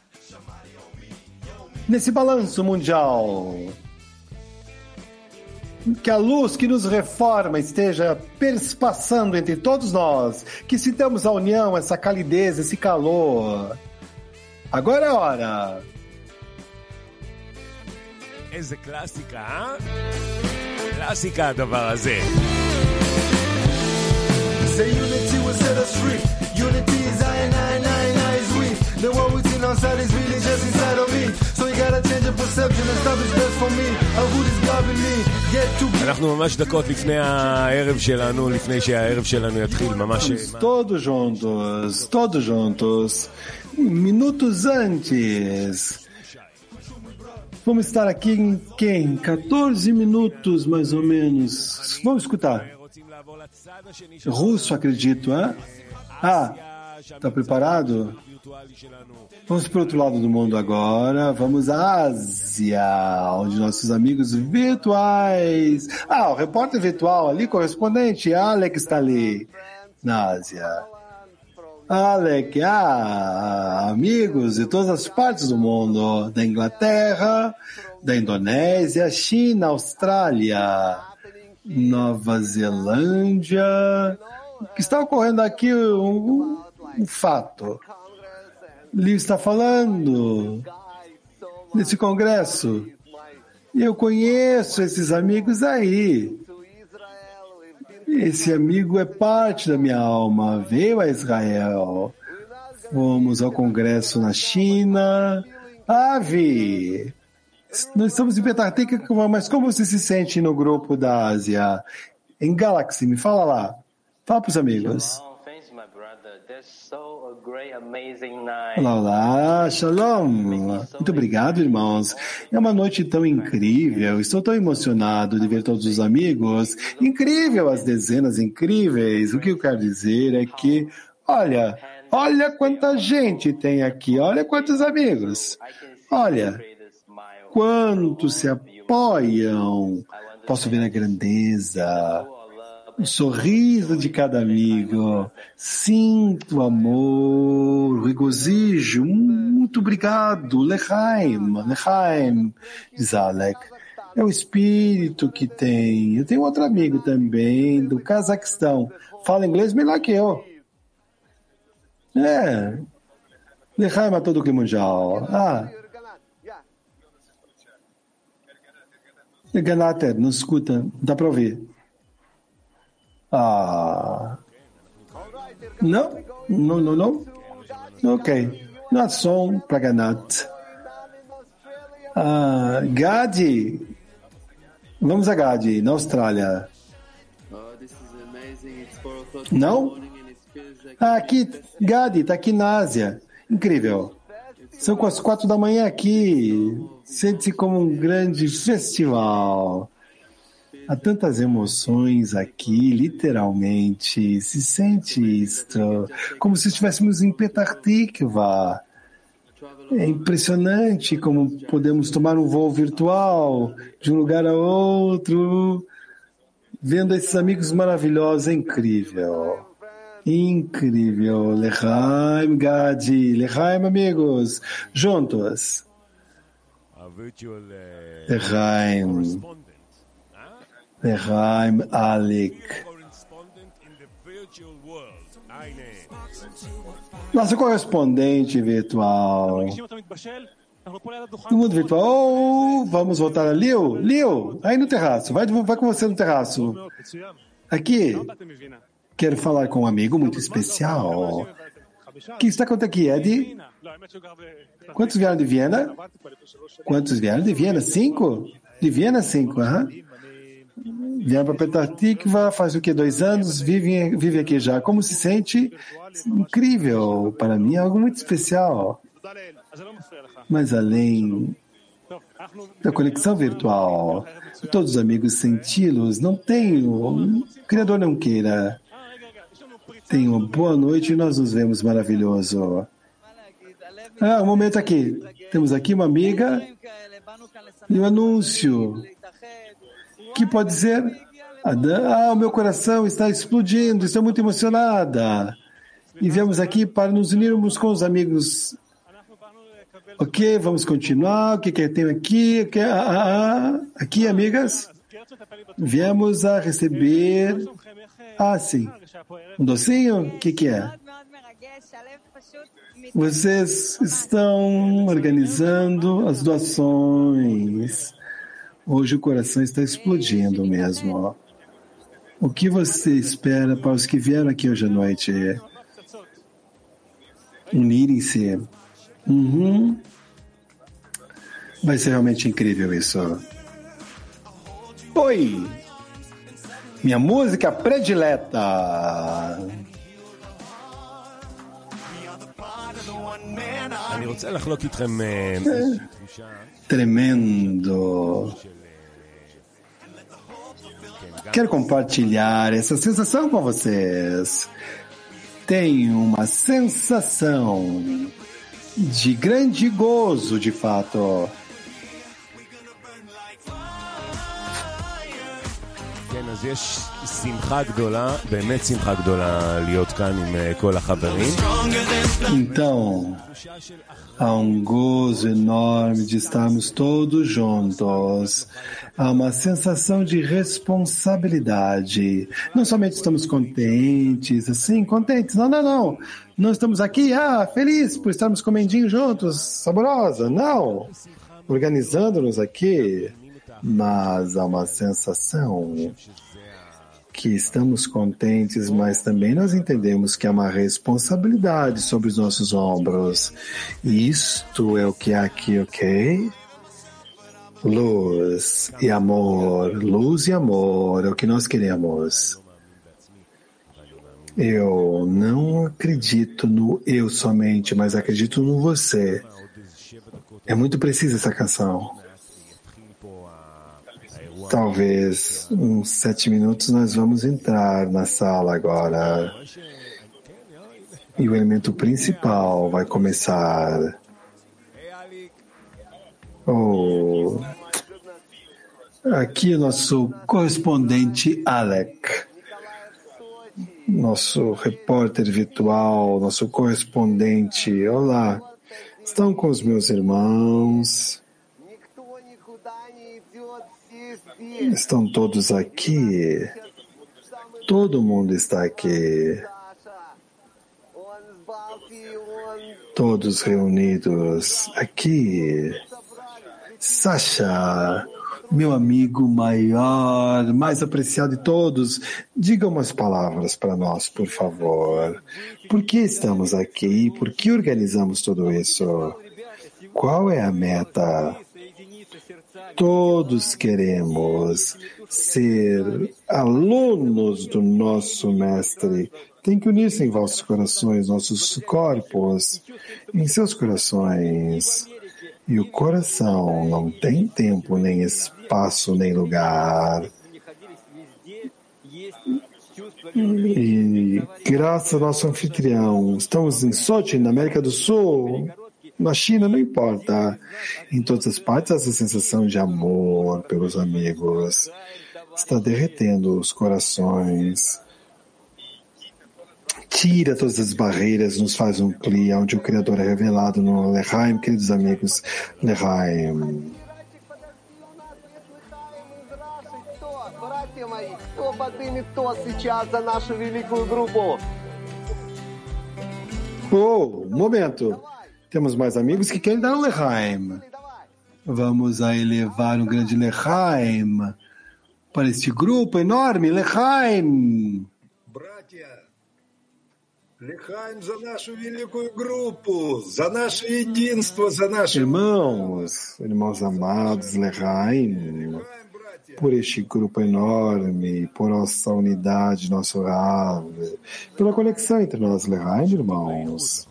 Nesse balanço mundial, que a luz que nos reforma esteja perspassando entre todos nós, que sintamos a união, essa calidez, esse calor. Agora é a hora.
איזה קלאסיקה, אה? קלאסיקה הדבר הזה.
Say unity will set us free. Unity is I is we. The one within outside is really just inside of me. So you gotta change your perception and stop is best for me. Of who is governing me. Get to...
אנחנו ממש דקות לפני הערב שלנו, לפני שהערב שלנו יתחיל, ממש...
Todos juntos. Minutos antes. Vamos estar aqui em quem? 14 minutos, mais ou menos. Vamos escutar. Russo, acredito, hein? Tá preparado? Vamos para o outro lado do mundo agora. Vamos à Ásia, onde nossos amigos virtuais... o repórter virtual ali, correspondente, Alec está ali, na Ásia. Alec, amigos de todas as partes do mundo, da Inglaterra, da Indonésia, China, Austrália, Nova Zelândia. O que está ocorrendo aqui um fato. Leo está falando nesse congresso. Eu conheço esses amigos aí. Esse amigo é parte da minha alma. Veio a Israel. Fomos ao congresso na China. Avi, nós estamos em Petah Tikva, mas como você se sente no grupo da Ásia? Em Galaxy, me fala lá. Fala para os amigos. Olá, shalom. Muito obrigado, irmãos. É uma noite tão incrível. Estou tão emocionado de ver todos os amigos. Incrível, as dezenas incríveis. O que eu quero dizer é que, olha quanta gente tem aqui. Olha quantos amigos. Olha quantos se apoiam. Posso ver a grandeza, o sorriso de cada amigo. Sinto amor, regozijo. Muito obrigado. Lechaim, diz Alec. É o espírito que tem. Eu tenho outro amigo também, do Cazaquistão. Fala inglês melhor que eu. Lechaim a todo o mundial. Ganater, não escuta, dá para ouvir. Não. Ok. Não há som para Ganat. Gadi. Vamos a Gadi, na Austrália. Não? Aqui, Gadi, está aqui na Ásia. Incrível. São as 4 da manhã aqui. Sente-se como um grande festival. Há tantas emoções aqui, literalmente. Se sente isto, como se estivéssemos em Petah Tikva. É impressionante como podemos tomar um voo virtual de um lugar a outro, vendo esses amigos maravilhosos. É incrível. Incrível. Lechaim, Gadi. Lechaim, amigos. Juntos. Lechaim, Alec. Nosso correspondente virtual. No mundo virtual. Vamos voltar a Leo, aí no terraço. Vai com você no terraço. Aqui. Quero falar com um amigo muito especial. O que está acontecendo aqui, Eddie? Quantos vieram de Viena? Quantos vieram de Viena? 5? De Viena, 5, aham. Vieram para Petah Tikva, faz o quê? 2 anos, vive aqui já. Como se sente? Incrível. Para mim é algo muito especial. Mas além da conexão virtual, todos os amigos senti-los, não tenho, o Criador não queira. Tenham uma boa noite e nós nos vemos maravilhoso. Um momento aqui. Temos aqui uma amiga e um anúncio. Que pode ser? O meu coração está explodindo, estou muito emocionada. E viemos aqui para nos unirmos com os amigos. Ok, vamos continuar. O que tem aqui? Aqui, amigas. Viemos a receber... sim. Um docinho? O que é? Vocês estão organizando as doações. Hoje o coração está explodindo mesmo. O que você espera para os que vieram aqui hoje à noite? Unirem-se. Vai ser realmente incrível isso. Oi! Minha música predileta. Tremendo. Quero compartilhar essa sensação com vocês. Tenho uma sensação de grande gozo, de fato.
אז יש שמחה גדולה, באמת שמחה גדולה להיות כאן עם כל החברים.
Então, há gozo enorme de estarmos todos juntos. Há uma sensação de responsabilidade. Não somente estamos contentes, contentes. Não. Não estamos aqui, felizes por estarmos comendinho juntos, saborosa. Não. Organizando-nos aqui. Mas há uma sensação que estamos contentes, mas também nós entendemos que há uma responsabilidade sobre os nossos ombros. E isto é o que há aqui, ok? Luz e amor é o que nós queremos. Eu não acredito no eu somente, mas acredito no você. É muito precisa essa canção. Talvez uns 7 minutos nós vamos entrar na sala agora. E o elemento principal vai começar. Aqui o nosso correspondente Alec. Nosso repórter virtual, nosso correspondente. Olá. Estão com os meus irmãos. Estão todos aqui. Todo mundo está aqui. Todos reunidos aqui. Sasha, meu amigo maior, mais apreciado de todos, diga umas palavras para nós, por favor. Por que estamos aqui? Por que organizamos tudo isso? Qual é a meta? Todos queremos ser alunos do nosso mestre. Tem que unir-se em vossos corações, nossos corpos, em seus corações. E o coração não tem tempo, nem espaço, nem lugar. E graças ao nosso anfitrião, estamos em Sochi, na América do Sul. Na China, não importa. Em todas as partes, essa sensação de amor pelos amigos está derretendo os corações. Tira todas as barreiras, nos faz um cli, onde o Criador é revelado no Lehaim, queridos amigos. Lehaim. Um momento. Temos mais amigos que querem dar um Lehaim. Vamos a elevar um grande Lehaim para este grupo enorme. Lehaim.
Лихаим за нашу великую группу, за наше единство, за наше...
Irmãos amados, Lehaim, por este grupo enorme, por nossa unidade, nosso Rav, pela conexão entre nós, Lehaim, irmãos.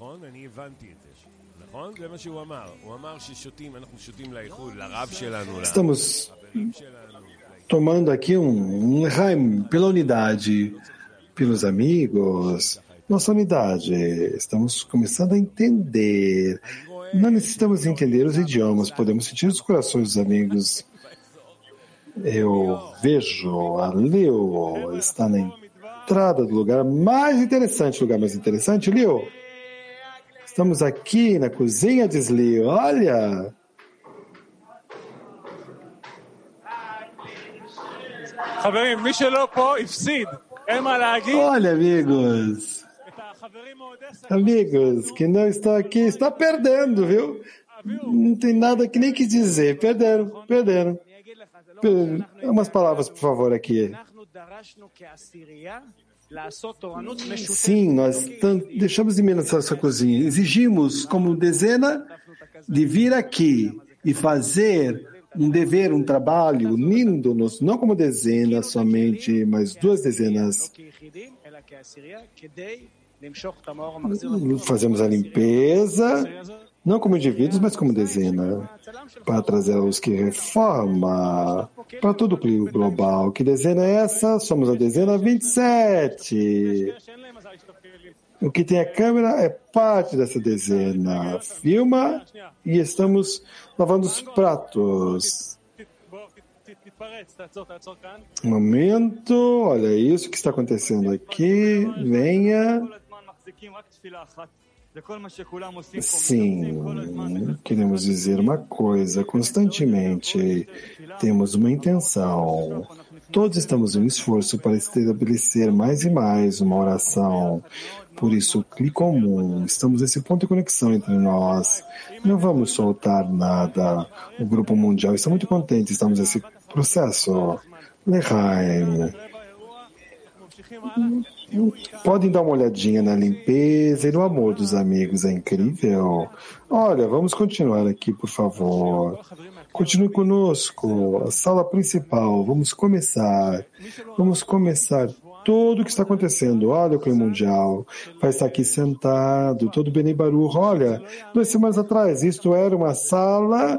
Estamos tomando aqui um Lehaim pela unidade, pelos amigos, nossa unidade. Estamos começando a entender. Não necessitamos entender os idiomas, podemos sentir os corações dos amigos. Eu vejo a Leo está na entrada do lugar mais interessante, Leo. Estamos aqui na cozinha, diz Leo. Olha! Olha, amigos, que não estão aqui, está perdendo, viu? Não tem nada que nem que dizer. Perderam. Umas palavras, por favor, aqui. Sim, nós deixamos de menos essa cozinha. Exigimos, como dezena, de vir aqui e fazer um dever, um trabalho, unindo-nos, não como dezena somente, mas 2 dezenas. Fazemos a limpeza, não como indivíduos, mas como dezena, para trazer a luz que reforma para todo o clima global. Que dezena é essa? Somos a dezena 27. O que tem a câmera é parte dessa dezena. Filma e estamos lavando os pratos. Um momento, olha isso que está acontecendo aqui. Venha. Sim, queremos dizer uma coisa, constantemente temos uma intenção, todos estamos em um esforço para estabelecer mais e mais uma oração, por isso, clique comum, estamos nesse ponto de conexão entre nós, não vamos soltar nada, o grupo mundial está muito contente, estamos nesse processo. Lehaim. Podem dar uma olhadinha na limpeza e no amor dos amigos, é incrível. Olha, vamos continuar aqui, por favor. Continue conosco, a sala principal, vamos começar tudo o que está acontecendo. Olha o clima mundial, vai estar aqui sentado, todo Bnei Baruch. Olha, 2 semanas atrás, isto era uma sala,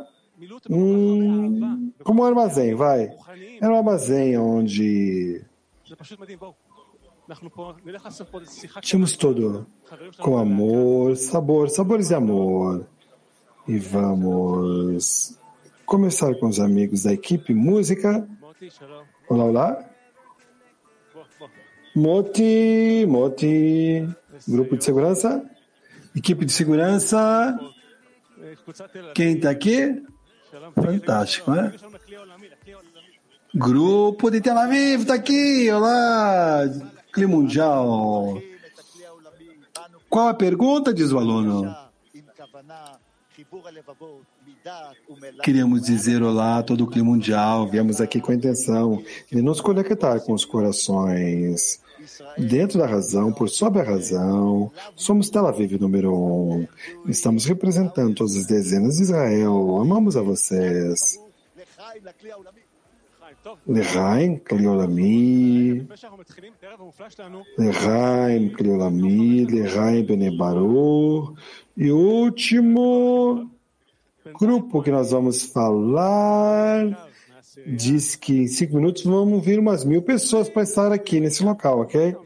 como um armazém, era um armazém onde tínhamos tudo com amor, sabores de amor. E vamos começar com os amigos da equipe música. Olá. Moti, grupo de segurança. Equipe de segurança. Quem está aqui? Fantástico, né? Grupo de Tel Aviv está aqui. Olá. Clima mundial. Qual a pergunta, diz o aluno? Queríamos dizer olá a todo o clima mundial. Viemos aqui com a intenção de nos conectar com os corações. Dentro da razão, por sobre a razão, somos Tel Aviv número 1. Estamos representando todas as dezenas de Israel. Amamos a vocês. Lehaim, Kliolami, Lehaim, Bnei Baruch. E o último grupo que nós vamos falar diz que em 5 minutos vamos vir umas 1000 pessoas para estar aqui nesse local, ok?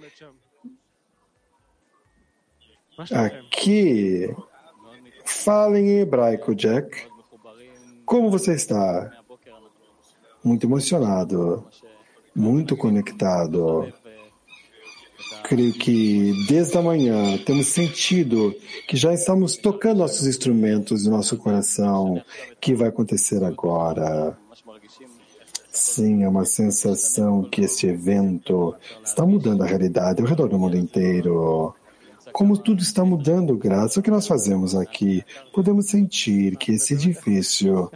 Aqui, fala em hebraico, Jack. Como você está? Muito emocionado, muito conectado. Creio que desde a manhã temos sentido que já estamos tocando nossos instrumentos e nosso coração. O que vai acontecer agora? Sim, é uma sensação que este evento está mudando a realidade ao redor do mundo inteiro. Como tudo está mudando graças ao que nós fazemos aqui, podemos sentir que esse edifício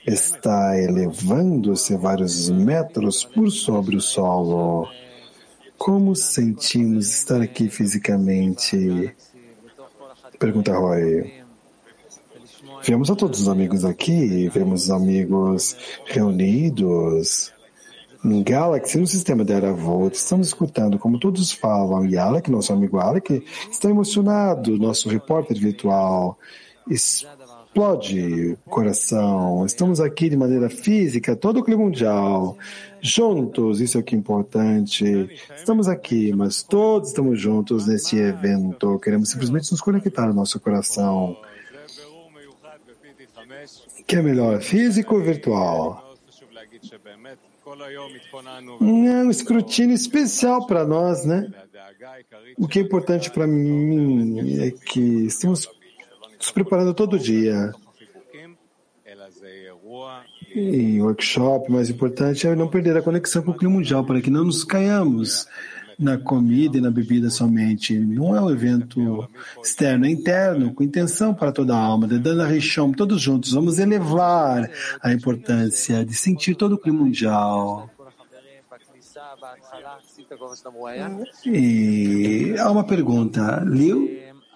está elevando-se vários metros por sobre o solo. Como sentimos estar aqui fisicamente? Pergunta Roy. Vemos a todos os amigos aqui, vemos os amigos reunidos em Galaxy, no sistema de Aravot. Estamos escutando como todos falam. E Alec, nosso amigo Alec, está emocionado. Nosso repórter virtual explode o coração. Estamos aqui de maneira física, todo o clima mundial, juntos, isso é o que é importante. Estamos aqui, mas todos estamos juntos nesse evento. Queremos simplesmente nos conectar ao nosso coração. Que é melhor, físico ou virtual? É um escrutínio especial para nós, né? O que é importante para mim é que estamos nos preparando todo dia. E workshop, mais importante é não perder a conexão com o clima mundial, para que não nos caiamos na comida e na bebida somente. Não é um evento externo, é interno, com intenção para toda a alma. Dedana Rishon, todos juntos, vamos elevar a importância de sentir todo o clima mundial. E há uma pergunta, Liu?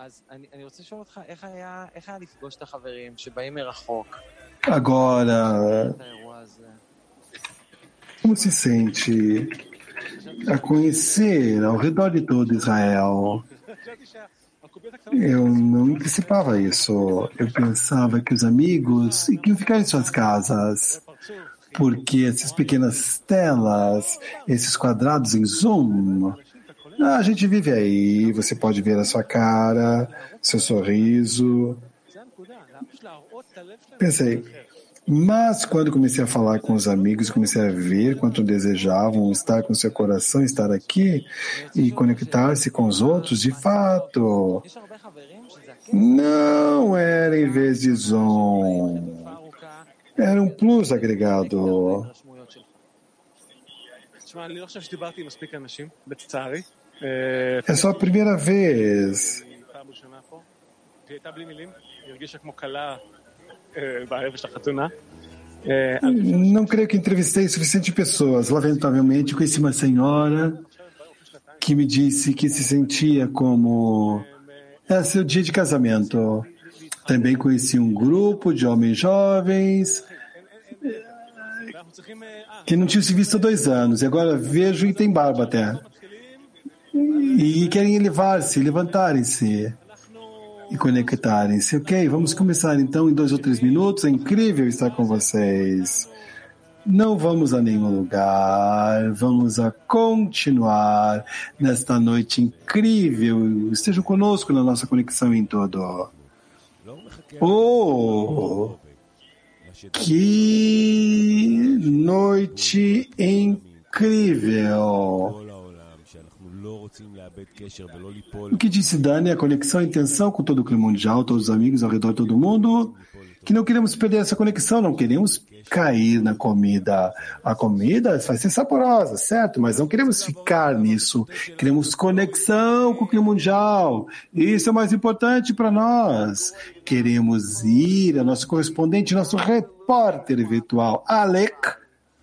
Agora, como se sente a conhecer ao redor de todo Israel? Eu não antecipava isso. Eu pensava que os amigos iam ficar em suas casas, porque essas pequenas telas, esses quadrados em Zoom, a gente vive aí, você pode ver a sua cara, seu sorriso. Pensei, mas quando comecei a falar com os amigos, comecei a ver quanto desejavam estar com seu coração, estar aqui e conectar-se com os outros, de fato, não era em vez de Zoom, era um plus agregado. É só a primeira vez. Não creio que entrevistei suficiente pessoas. Lamentavelmente, conheci uma senhora que me disse que se sentia como seu dia de casamento. Também conheci um grupo de homens jovens que não tinham se visto há 2 anos. E agora vejo e tem barba até. E querem elevar-se, levantarem-se e conectarem-se. Ok, vamos começar então em 2 ou 3 minutos. É incrível estar com vocês. Não vamos a nenhum lugar. Vamos a continuar nesta noite incrível. Estejam conosco na nossa conexão em todo. Oh! Que noite incrível! O que disse Dani, a conexão, a intenção com todo o clima mundial, todos os amigos ao redor de todo mundo, que não queremos perder essa conexão, não queremos cair na comida. A comida vai ser saborosa, certo? Mas não queremos ficar nisso. Queremos conexão com o clima mundial. Isso é o mais importante para nós. Queremos ir ao nosso correspondente, nosso repórter virtual, Alec.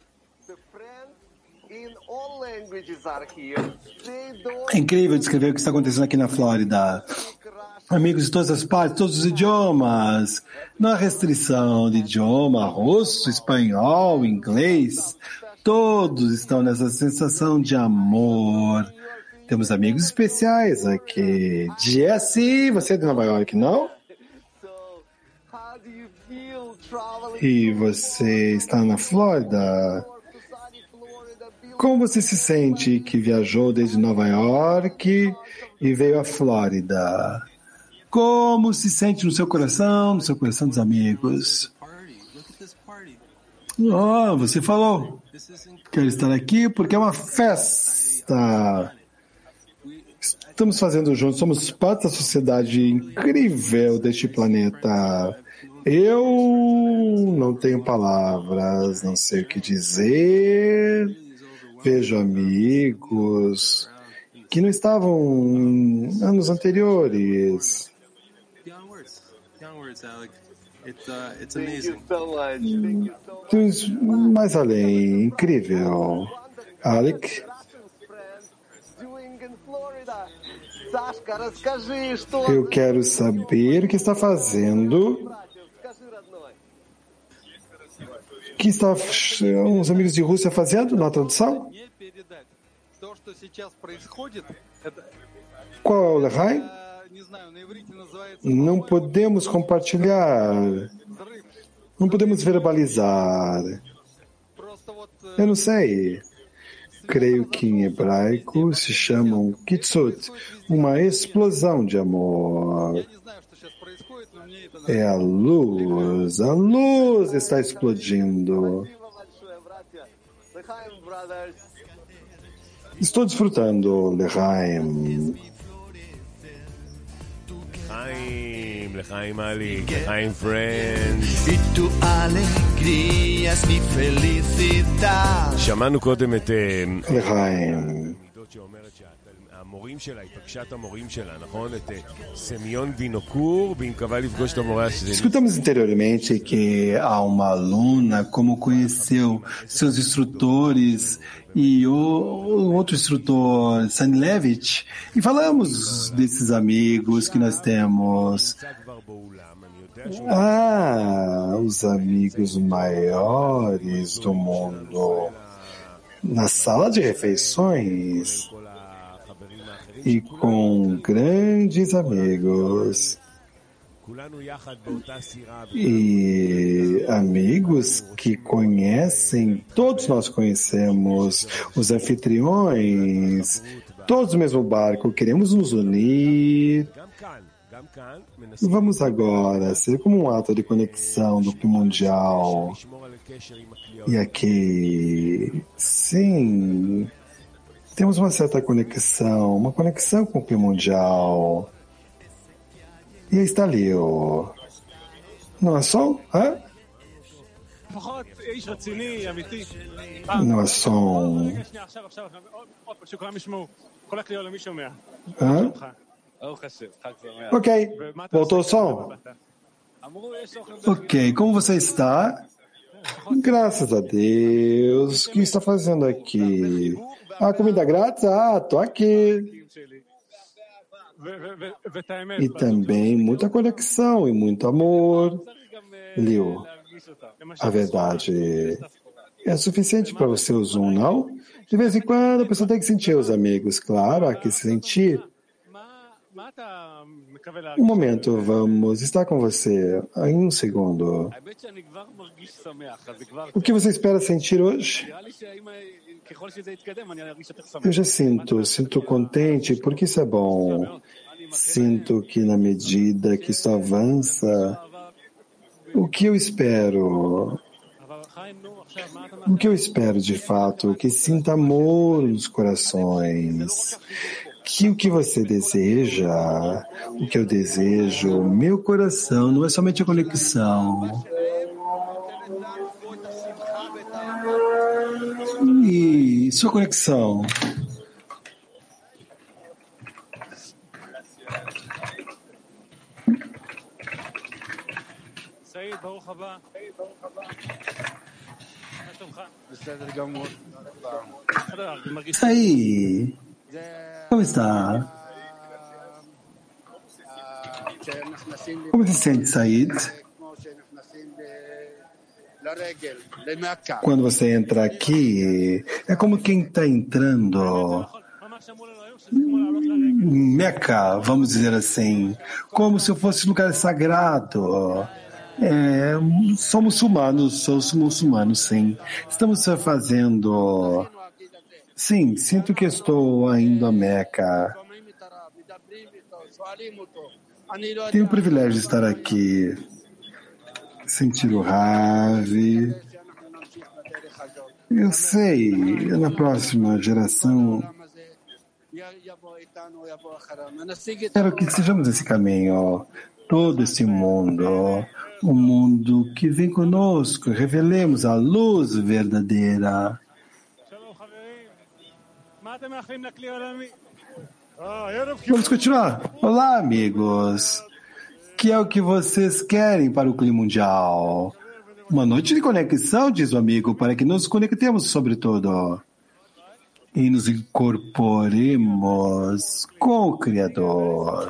É incrível descrever o que está acontecendo aqui na Flórida. Amigos de todas as partes, todos os idiomas. Não há restrição de idioma, russo, espanhol, inglês. Todos estão nessa sensação de amor. Temos amigos especiais aqui. Jesse, você é de Nova York, não? E você está na Flórida? Como você se sente que viajou desde Nova York e veio à Flórida? Como se sente no seu coração dos amigos? Oh, você falou. Quero estar aqui porque é uma festa. Estamos fazendo juntos, somos parte da sociedade incrível deste planeta. Eu não tenho palavras, não sei o que dizer. Vejo amigos que não estavam em anos anteriores. Mais além, incrível. Alec,
Sashka, расскажи, что...
Eu quero saber o que está fazendo. O que está os amigos de Rússia fazendo na tradução? Qual é o Lehaim? Não podemos compartilhar. Não podemos verbalizar. Eu não sei. Creio que em hebraico se chamam kitsut, uma explosão de amor. É a luz está explodindo. Estou desfrutando, Lehaim.
Lehaim Alik, Lehaim Friends.
E tu alegrias e felicidade.
שמענו קודם את
Lehaim.
שאומרת שהמורים שלה, היא פגשה את המורים שלה, נכון? את סמיון וינוקור, והיא מקווה לפגוש את המורה שזה...
Escutamos anteriormente que há uma aluna como conheceu seus instrutores e o outro instrutor, Sanilevich, e falamos desses amigos que nós temos. Os amigos maiores do mundo na sala de refeições e com grandes amigos e amigos que conhecem, todos nós conhecemos os anfitriões, todos no mesmo barco, queremos nos unir. Vamos agora ser como um ato de conexão do clima mundial. E aqui, sim, temos uma certa conexão, uma conexão com o clima mundial. E aí está Leo. Não é som? Hã? Não é som. Hã? Ok, voltou o som? Ok, como você está? Graças a Deus. O que está fazendo aqui? Comida grátis? Tô aqui. E também muita conexão e muito amor. Liu, a verdade é suficiente para você o Zoom, não? De vez em quando a pessoa tem que sentir os amigos, claro, há que sentir. Um momento, vamos estar com você em um segundo. O que você espera sentir hoje? Eu já sinto contente, porque isso é bom. Sinto que na medida que isso avança, o que eu espero? O que eu espero de fato? Que sinta amor nos corações. Que o que você deseja, o que eu desejo, meu coração, não é somente a conexão. E sua conexão. Aí, como está? Como se sente, Said? Quando você entra aqui, é como quem está entrando em Meca, vamos dizer assim, como se eu fosse um lugar sagrado. Sou muçulmano, sim. Estamos fazendo... Sim, sinto que estou indo a Meca. Tenho o privilégio de estar aqui, sentir o Ravi. Eu sei, na próxima geração, quero que sejamos esse caminho, todo esse mundo, um mundo que vem conosco, revelemos a luz verdadeira. Vamos continuar. Olá, amigos. Que é o que vocês querem para o clima mundial? Uma noite de conexão, diz o amigo, para que nos conectemos sobre tudo. e nos incorporemos com o Criador.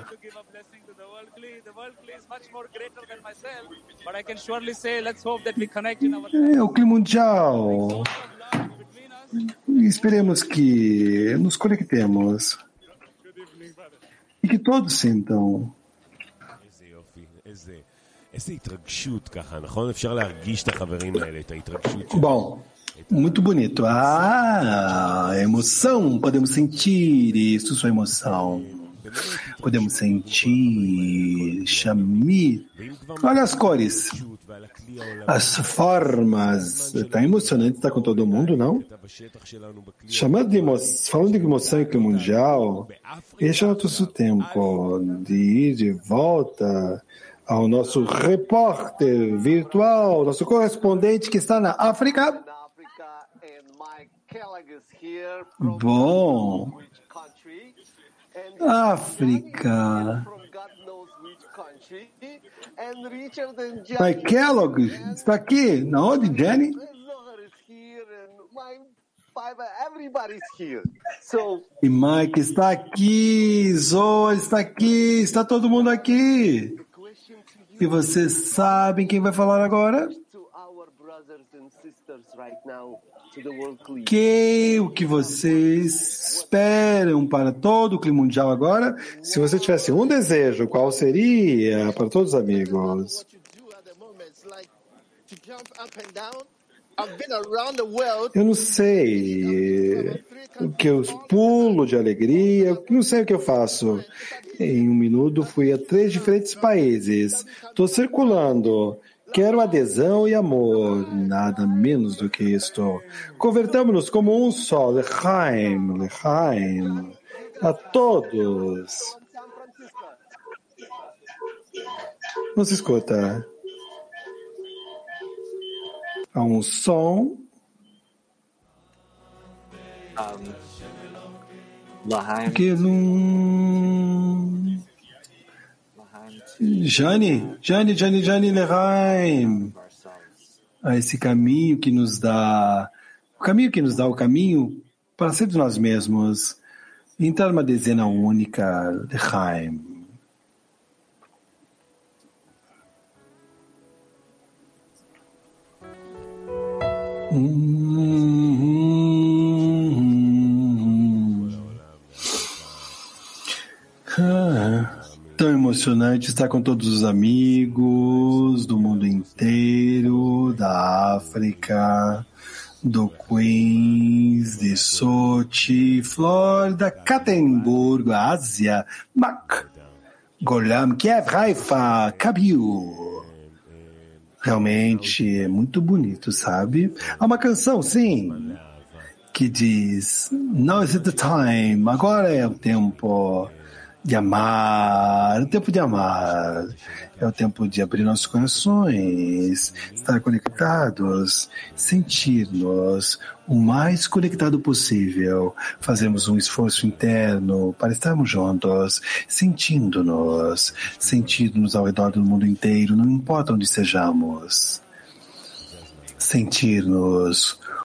O clima mundial. Esperemos que nos conectemos e que todos sintam. Bom, muito bonito. Emoção, podemos sentir isso, sua emoção. Podemos sentir, chamir. Olha as cores, as formas. Está emocionante estar com todo mundo, não? Falando de emoção e clima mundial, este é o nosso tempo de ir de volta ao nosso repórter virtual, nosso correspondente que está na África. Bom, África. Mike Kellogg está aqui. Na onde, Jenny? E Mike está aqui, Zoe está aqui, está todo mundo aqui. E vocês sabem quem vai falar agora? O que vocês esperam para todo o clima mundial agora? Se você tivesse um desejo, qual seria para todos os amigos? Eu não sei o que eu pulo de alegria, não sei o que eu faço. Em um minuto fui a 3 diferentes países. Estou circulando. Quero adesão e amor, nada menos do que isto. Convertamos-nos como um só, Lechaim, Lechaim, a todos. Não se escuta. Há um som. Que não... Jani, Lechaim. Esse caminho que nos dá, o caminho para sermos nós mesmos. Entrar numa dezena única, Lechaim. Tão emocionante estar com todos os amigos do mundo inteiro, da África, do Queens, de Sochi, Flórida, Catemburgo, Ásia, Mac, Golam, Kiev, Haifa, Kabiu. Realmente é muito bonito, sabe? Há uma canção, sim, que diz: Now is the time, agora é o tempo de amar, o tempo de amar, é o tempo de abrir nossos corações, estar conectados, sentir-nos o mais conectado possível, fazermos um esforço interno para estarmos juntos, sentindo-nos ao redor do mundo inteiro, não importa onde sejamos. Sentir-nos